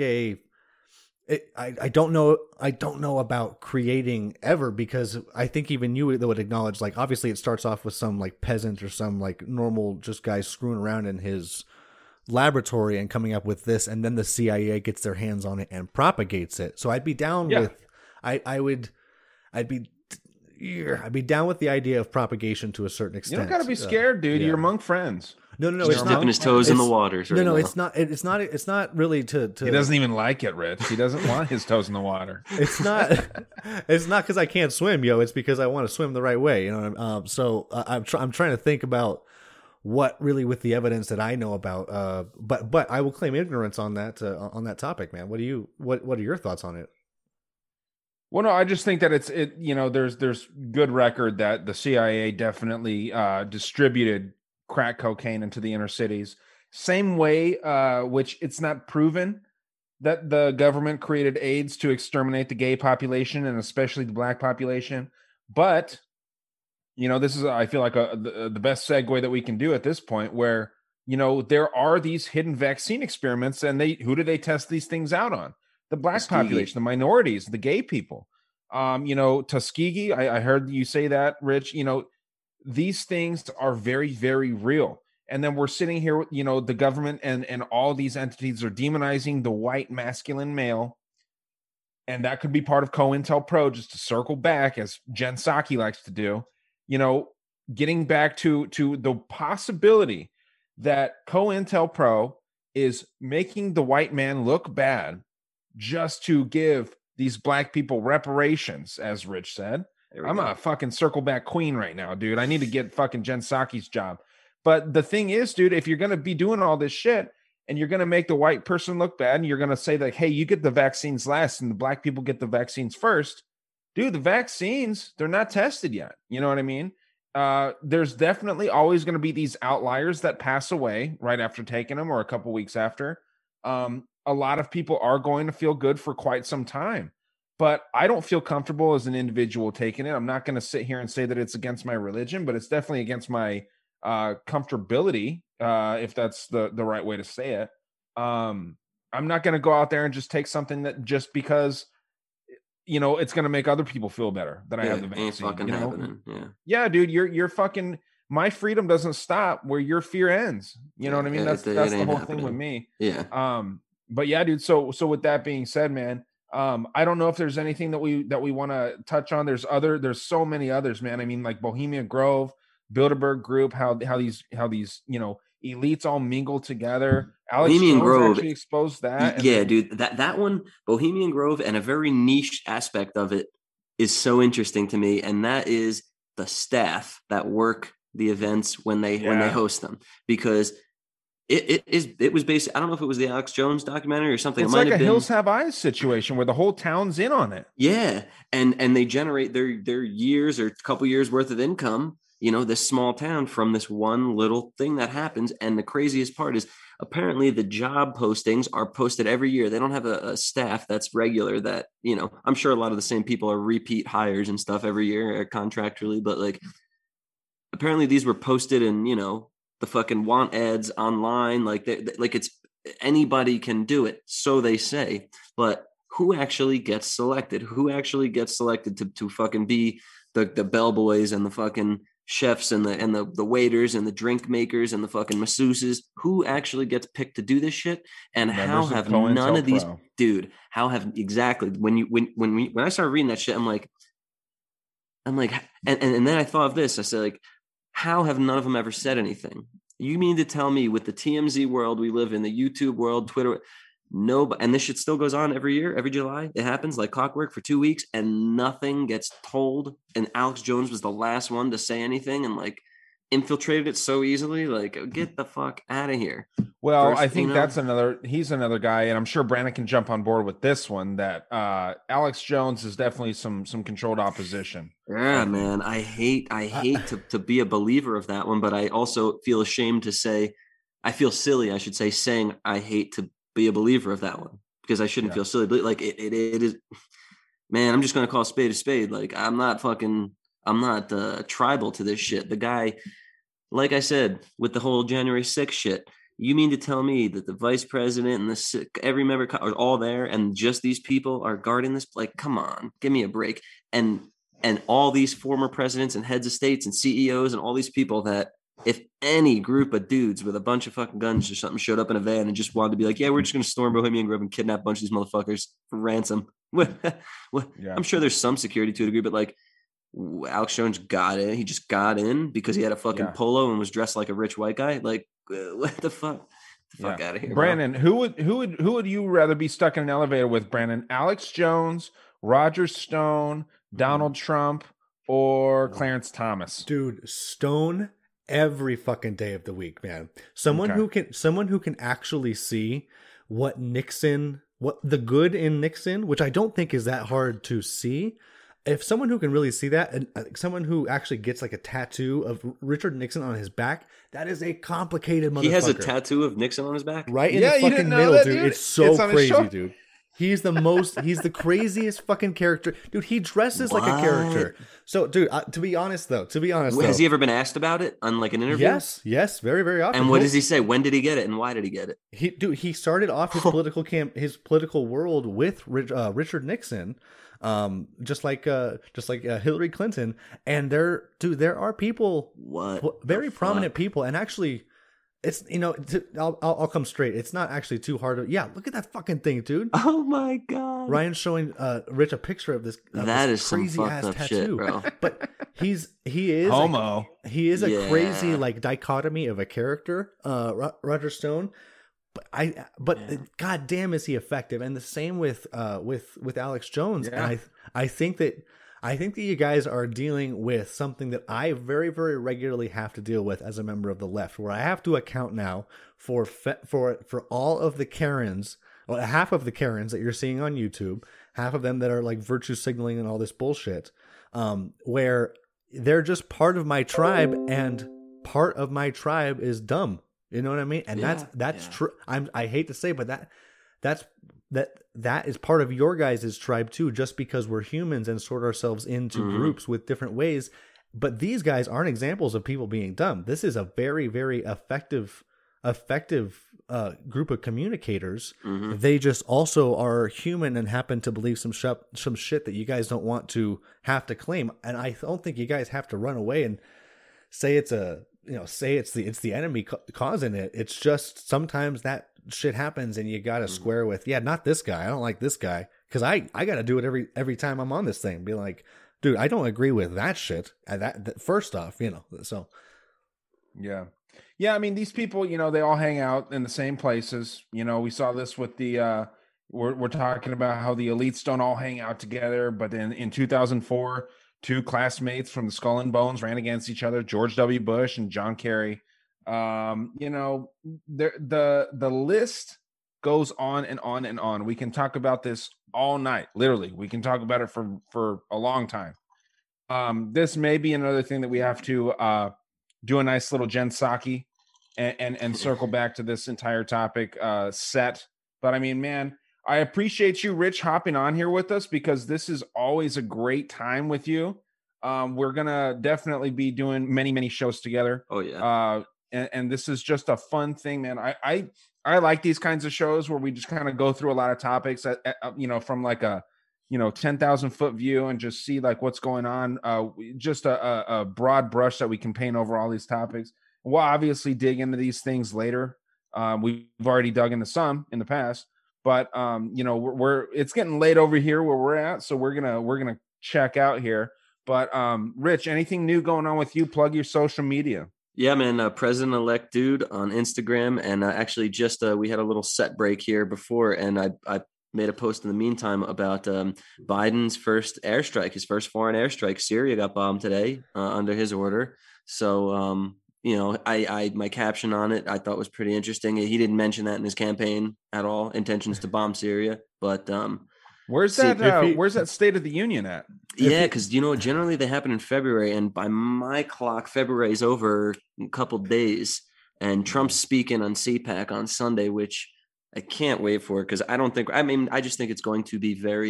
I don't know about creating ever, because I think even you would acknowledge, like, obviously it starts off with some like peasant or some like normal just guy screwing around in his laboratory and coming up with this, and then the CIA gets their hands on it and propagates it. So I'd be down with I'd be down with the idea of propagation to a certain extent. You don't got to be scared, dude. You're among friends. No, He's dipping his toes in the waters. Right now. It's not really to. He doesn't even like it, Rich. He doesn't want his toes in the water. It's not because I can't swim, yo. It's because I want to swim the right way. You know. So I'm trying to think about what really, with the evidence that I know about. But I will claim ignorance on that topic, man. What are your thoughts on it? Well, no, I just think that there's good record that the CIA definitely distributed crack cocaine into the inner cities. Same way, which it's not proven that the government created AIDS to exterminate the gay population and especially the black population. But, this is, I feel like, the best segue that we can do at this point where, there are these hidden vaccine experiments and who do they test these things out on? The black Tuskegee. population, the minorities, the gay people. Tuskegee, I heard you say that, Rich. These things are very, very real. And then we're sitting here, the government and all these entities are demonizing the white masculine male. And that could be part of COINTELPRO, just to circle back, as Jen Psaki likes to do, getting back to the possibility that COINTELPRO is making the white man look bad just to give these black people reparations, as Rich said. I'm a fucking circle back queen right now, dude. I need to get fucking Jen Psaki's job. But the thing is, dude, if you're going to be doing all this shit and you're going to make the white person look bad and you're going to say that, hey, you get the vaccines last and the black people get the vaccines first, dude, the vaccines, they're not tested yet. You know what I mean? There's definitely always going to be these outliers that pass away right after taking them or a couple weeks after. A lot of people are going to feel good for quite some time, but I don't feel comfortable as an individual taking it. I'm not going to sit here and say that it's against my religion, but it's definitely against my comfortability, if that's the right way to say it. I'm not going to go out there and just take something that just because, it's going to make other people feel better that I have the vaccine. Ain't fucking happening. Yeah, dude, you're fucking, my freedom doesn't stop where your fear ends. You know what I mean? That's the whole thing with me. Yeah. But yeah, dude. So with that being said, man, I don't know if there's anything that we want to touch on. There's so many others, man. I mean, like Bohemian Grove, Bilderberg Group, how these elites all mingle together. Alex Bohemian Jones Grove actually exposed that. Yeah, dude, that one, Bohemian Grove, and a very niche aspect of it is so interesting to me, and that is the staff that work the events when they host them, because it was based. I don't know if it was the Alex Jones documentary or something. It's it might like have a been Hills Have Eyes situation where the whole town's in on it. Yeah, and they generate their years or a couple years worth of income. This small town from this one little thing that happens. And the craziest part is apparently the job postings are posted every year. They don't have a staff that's regular that, I'm sure a lot of the same people are repeat hires and stuff every year contractually, but like apparently these were posted in, the fucking want ads online. Like it's anybody can do it. So they say, but who actually gets selected? Who actually gets selected to fucking be the bellboys and the fucking chefs and the waiters and the drink makers and the fucking masseuses? Who actually gets picked to do this shit? And how have none of these, dude? How have exactly when I started reading that shit, I'm like, and then I thought of this. I said, like, how have none of them ever said anything? You mean to tell me with the TMZ world we live in, the YouTube world, Twitter, no, and this shit still goes on every year, every July. It happens like clockwork for 2 weeks and nothing gets told. And Alex Jones was the last one to say anything and like infiltrated it so easily. Like, get the fuck out of here. Well, first, I think he's another guy, and I'm sure Brandon can jump on board with this one, that Alex Jones is definitely some controlled opposition. Yeah, man. I hate to be a believer of that one, but I also feel ashamed to say, I feel silly, I should say, saying I hate to be a believer of that one, because I shouldn't feel silly. But like it is, man, I'm just going to call a spade. Like I'm not tribal to this shit. The guy, like I said, with the whole January 6th shit, you mean to tell me that the vice president and every member are all there and just these people are guarding this? Like, come on, give me a break. And all these former presidents and heads of states and CEOs and all these people that, if any group of dudes with a bunch of fucking guns or something showed up in a van and just wanted to be like, yeah, we're just going to storm Bohemian Grove and kidnap a bunch of these motherfuckers for ransom. I'm sure there's some security to a degree, but like Alex Jones got in. He just got in because he had a fucking polo and was dressed like a rich white guy. Like, what the fuck? Get the fuck out of here, Brandon. Bro. Who would you rather be stuck in an elevator with, Brandon? Alex Jones, Roger Stone, Donald Trump, or Clarence Thomas? Dude, Stone every fucking day of the week, man. Someone who can actually see what Nixon what the good in Nixon, which I don't think is that hard to see. If someone who can really see that, and someone who actually gets like a tattoo of Richard Nixon on his back, that is a complicated motherfucker. He has a tattoo of Nixon on his back? Right in the fucking middle, that, dude. It's so crazy, dude. He's the craziest fucking character. Dude, he dresses like a character. So, dude, to be honest, though. Has he ever been asked about it on like an interview? Yes, very, very often. And what does he say? When did he get it and why did he get it? He started off his political world with Richard Nixon. Just like Hillary Clinton, and there are people, very prominent people, and actually, it's I'll come straight. It's not actually too hard to. Yeah, look at that fucking thing, dude. Oh my god, Ryan's showing Rich a picture of this. That this is crazy some ass fucked up tattoo, shit, bro. But he is homo. He is a crazy like dichotomy of a character, Roger Stone. But god damn is he effective, and the same with Alex Jones. Yeah. And I think that you guys are dealing with something that I very, very regularly have to deal with as a member of the left, where I have to account now for all of the Karens, well, half of the Karens that you're seeing on YouTube, half of them that are like virtue signaling and all this bullshit, where they're just part of my tribe, and part of my tribe is dumb. You know what I mean? And that's true. I hate to say, but that is part of your guys' tribe too, just because we're humans and sort ourselves into groups with different ways. But these guys aren't examples of people being dumb. This is a very, very effective group of communicators. They just also are human and happen to believe some shit that you guys don't want to have to claim. And I don't think you guys have to run away and say it's the enemy causing it. It's just sometimes that shit happens and you got to square with, not this guy. I don't like this guy, because I got to do it every time I'm on this thing. Be like, dude, I don't agree with that shit. That first off, so. Yeah. I mean, these people, they all hang out in the same places. We saw this with the, we're talking about how the elites don't all hang out together. But in 2004, two classmates from the Skull and Bones ran against each other, George W. Bush and John Kerry. The list goes on and on and on. We can talk about this all night. Literally, we can talk about it for a long time. This may be another thing that we have to do a nice little Jen Psaki and circle back to this entire topic set. But I mean, man, I appreciate you, Rich, hopping on here with us, because this is always a great time with you. We're gonna definitely be doing many, many shows together. Oh yeah. And this is just a fun thing, man. I like these kinds of shows where we just kind of go through a lot of topics, from like a 10,000 foot view and just see like what's going on. Just a broad brush that we can paint over all these topics. We'll obviously dig into these things later. We've already dug into some in the past, but we're it's getting late over here where we're at, so we're gonna check out here. But Rich, anything new going on with you? Plug your social media. Yeah, man. President-elect dude on Instagram, and actually just we had a little set break here before, and I made a post in the meantime about Biden's first airstrike, his first foreign airstrike. Syria got bombed today under his order. So I my caption on it I thought was pretty interesting. He didn't mention that in his campaign at all, intentions to bomb Syria, but where's that State of the Union at? Yeah, because generally they happen in February, and by my clock, February is over a couple days. And Trump's speaking on CPAC on Sunday, which I can't wait for, because I just think it's going to be very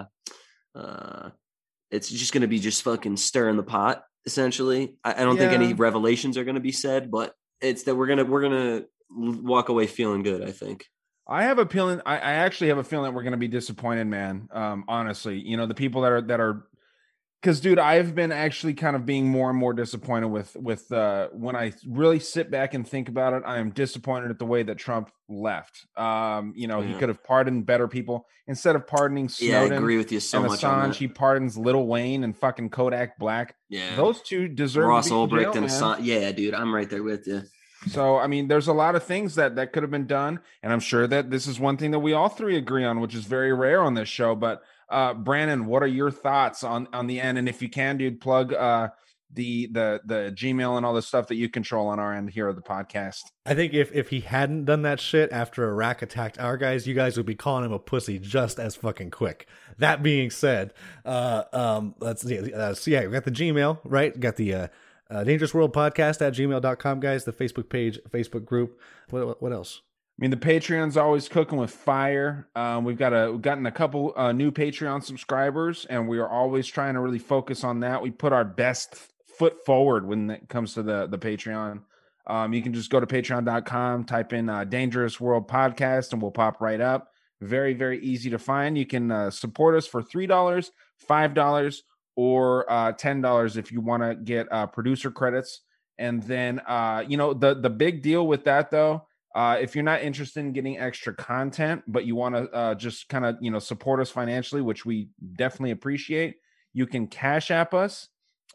it's just going to be just fucking stirring the pot, essentially. I don't think any revelations are going to be said, but it's that we're gonna walk away feeling good, I think. I have a feeling. I actually have a feeling that we're going to be disappointed, man. Honestly, the people that are, because dude, I've been actually kind of being more and more disappointed with when I really sit back and think about it. I am disappointed at the way that Trump left. He could have pardoned better people instead of pardoning Snowden. Yeah, I agree with you so and much Assange. on that. He pardons Lil Wayne and fucking Kodak Black. Yeah, those two deserve Ross to be in Ulbricht jail, and Assange. Yeah, dude, I'm right there with you. So, I mean, there's a lot of things that could have been done. And I'm sure that this is one thing that we all three agree on, which is very rare on this show. But Brandon, what are your thoughts on the end? And if you can, dude, plug the Gmail and all the stuff that you control on our end here of the podcast. I think if he hadn't done that shit after Iraq attacked our guys, you guys would be calling him a pussy just as fucking quick. That being said, let's see. So yeah, we got the Gmail, right? Got the Dangerous World Podcast at gmail.com, guys. The Facebook page, Facebook group. What else? I mean, the Patreon's always cooking with fire. We've gotten a couple new Patreon subscribers, and we are always trying to really focus on that. We put our best foot forward when it comes to the Patreon. You can just go to patreon.com, type in Dangerous World Podcast, and we'll pop right up. Very, very easy to find. You can support us for $3, $5, or $10 if you want to get producer credits. And then, the big deal with that, though, if you're not interested in getting extra content, but you want to just kind of, support us financially, which we definitely appreciate, you can Cash App us.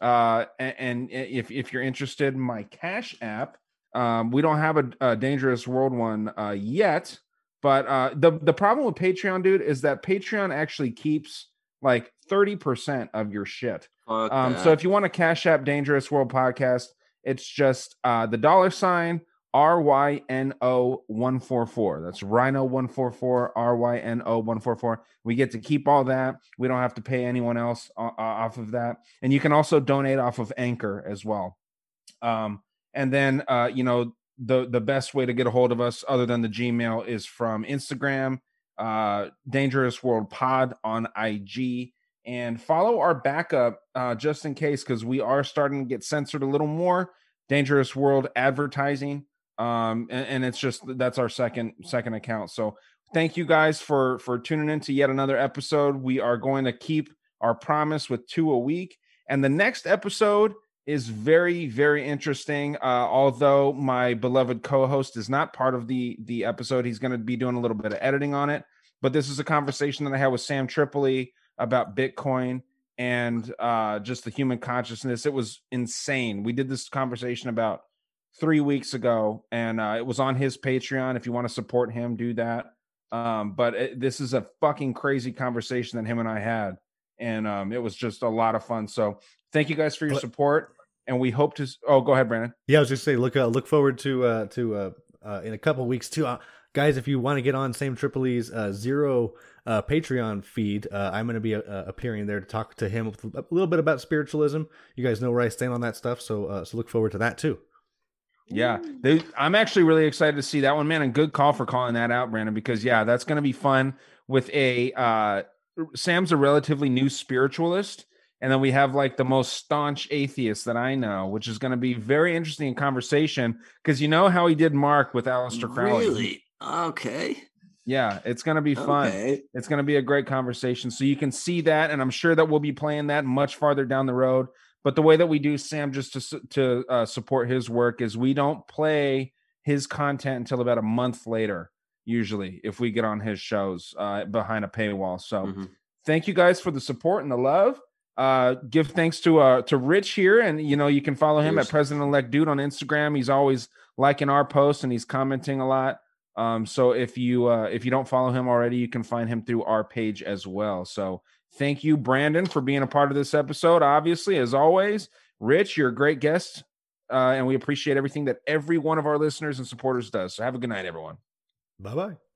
And if you're interested in my Cash App, we don't have a Dangerous World one yet. But the problem with Patreon, dude, is that Patreon actually keeps like 30% of your shit. So if you want to Cash App Dangerous World Podcast, it's just the $sign RYNO 144. That's Rhino 144, RYNO 144. We get to keep all that. We don't have to pay anyone else off of that. And you can also donate off of Anchor as well. And then, the best way to get a hold of us other than the Gmail is from Instagram, Dangerous World Pod on IG. And follow our backup just in case, because we are starting to get censored a little more. Dangerous World Advertising. And it's just, that's our second account. So thank you guys for tuning in to yet another episode. We are going to keep our promise with 2 a week. And the next episode is very, very interesting. Although my beloved co-host is not part of the episode, he's going to be doing a little bit of editing on it. But this is a conversation that I had with Sam Tripoli about Bitcoin and just the human consciousness. It was insane. We did this conversation about 3 weeks ago, and it was on his Patreon. If you want to support him, do that. But this is a fucking crazy conversation that him and I had, and it was just a lot of fun. So thank you guys for your support, and we hope to. Oh, go ahead, Brandon. Yeah, I was just saying, look forward to in a couple of weeks too, guys. If you want to get on Sam Tripoli's Zero Patreon feed, I'm going to be appearing there to talk to him a little bit about spiritualism. You guys know where I stand on that stuff, so look forward to that too. Yeah, I'm actually really excited to see that one, man. And good call for calling that out, Brandon, because that's going to be fun with Sam's a relatively new spiritualist. And then we have like the most staunch atheist that I know, which is going to be very interesting conversation because you know how he did Mark with Aleister Crowley. Really? Okay. Yeah, it's going to be fun. Okay. It's going to be a great conversation. So you can see that. And I'm sure that we'll be playing that much farther down the road. But the way that we do, Sam, just to support his work is we don't play his content until about a month later, usually, if we get on his shows behind a paywall. So thank you guys for the support and the love. Give thanks to Rich here. And, you can follow him at President-elect Dude on Instagram. He's always liking our posts and he's commenting a lot. So if you don't follow him already, you can find him through our page as well. So thank you, Brandon, for being a part of this episode. Obviously, as always, Rich, you're a great guest, and we appreciate everything that every one of our listeners and supporters does. So have a good night, everyone. Bye-bye.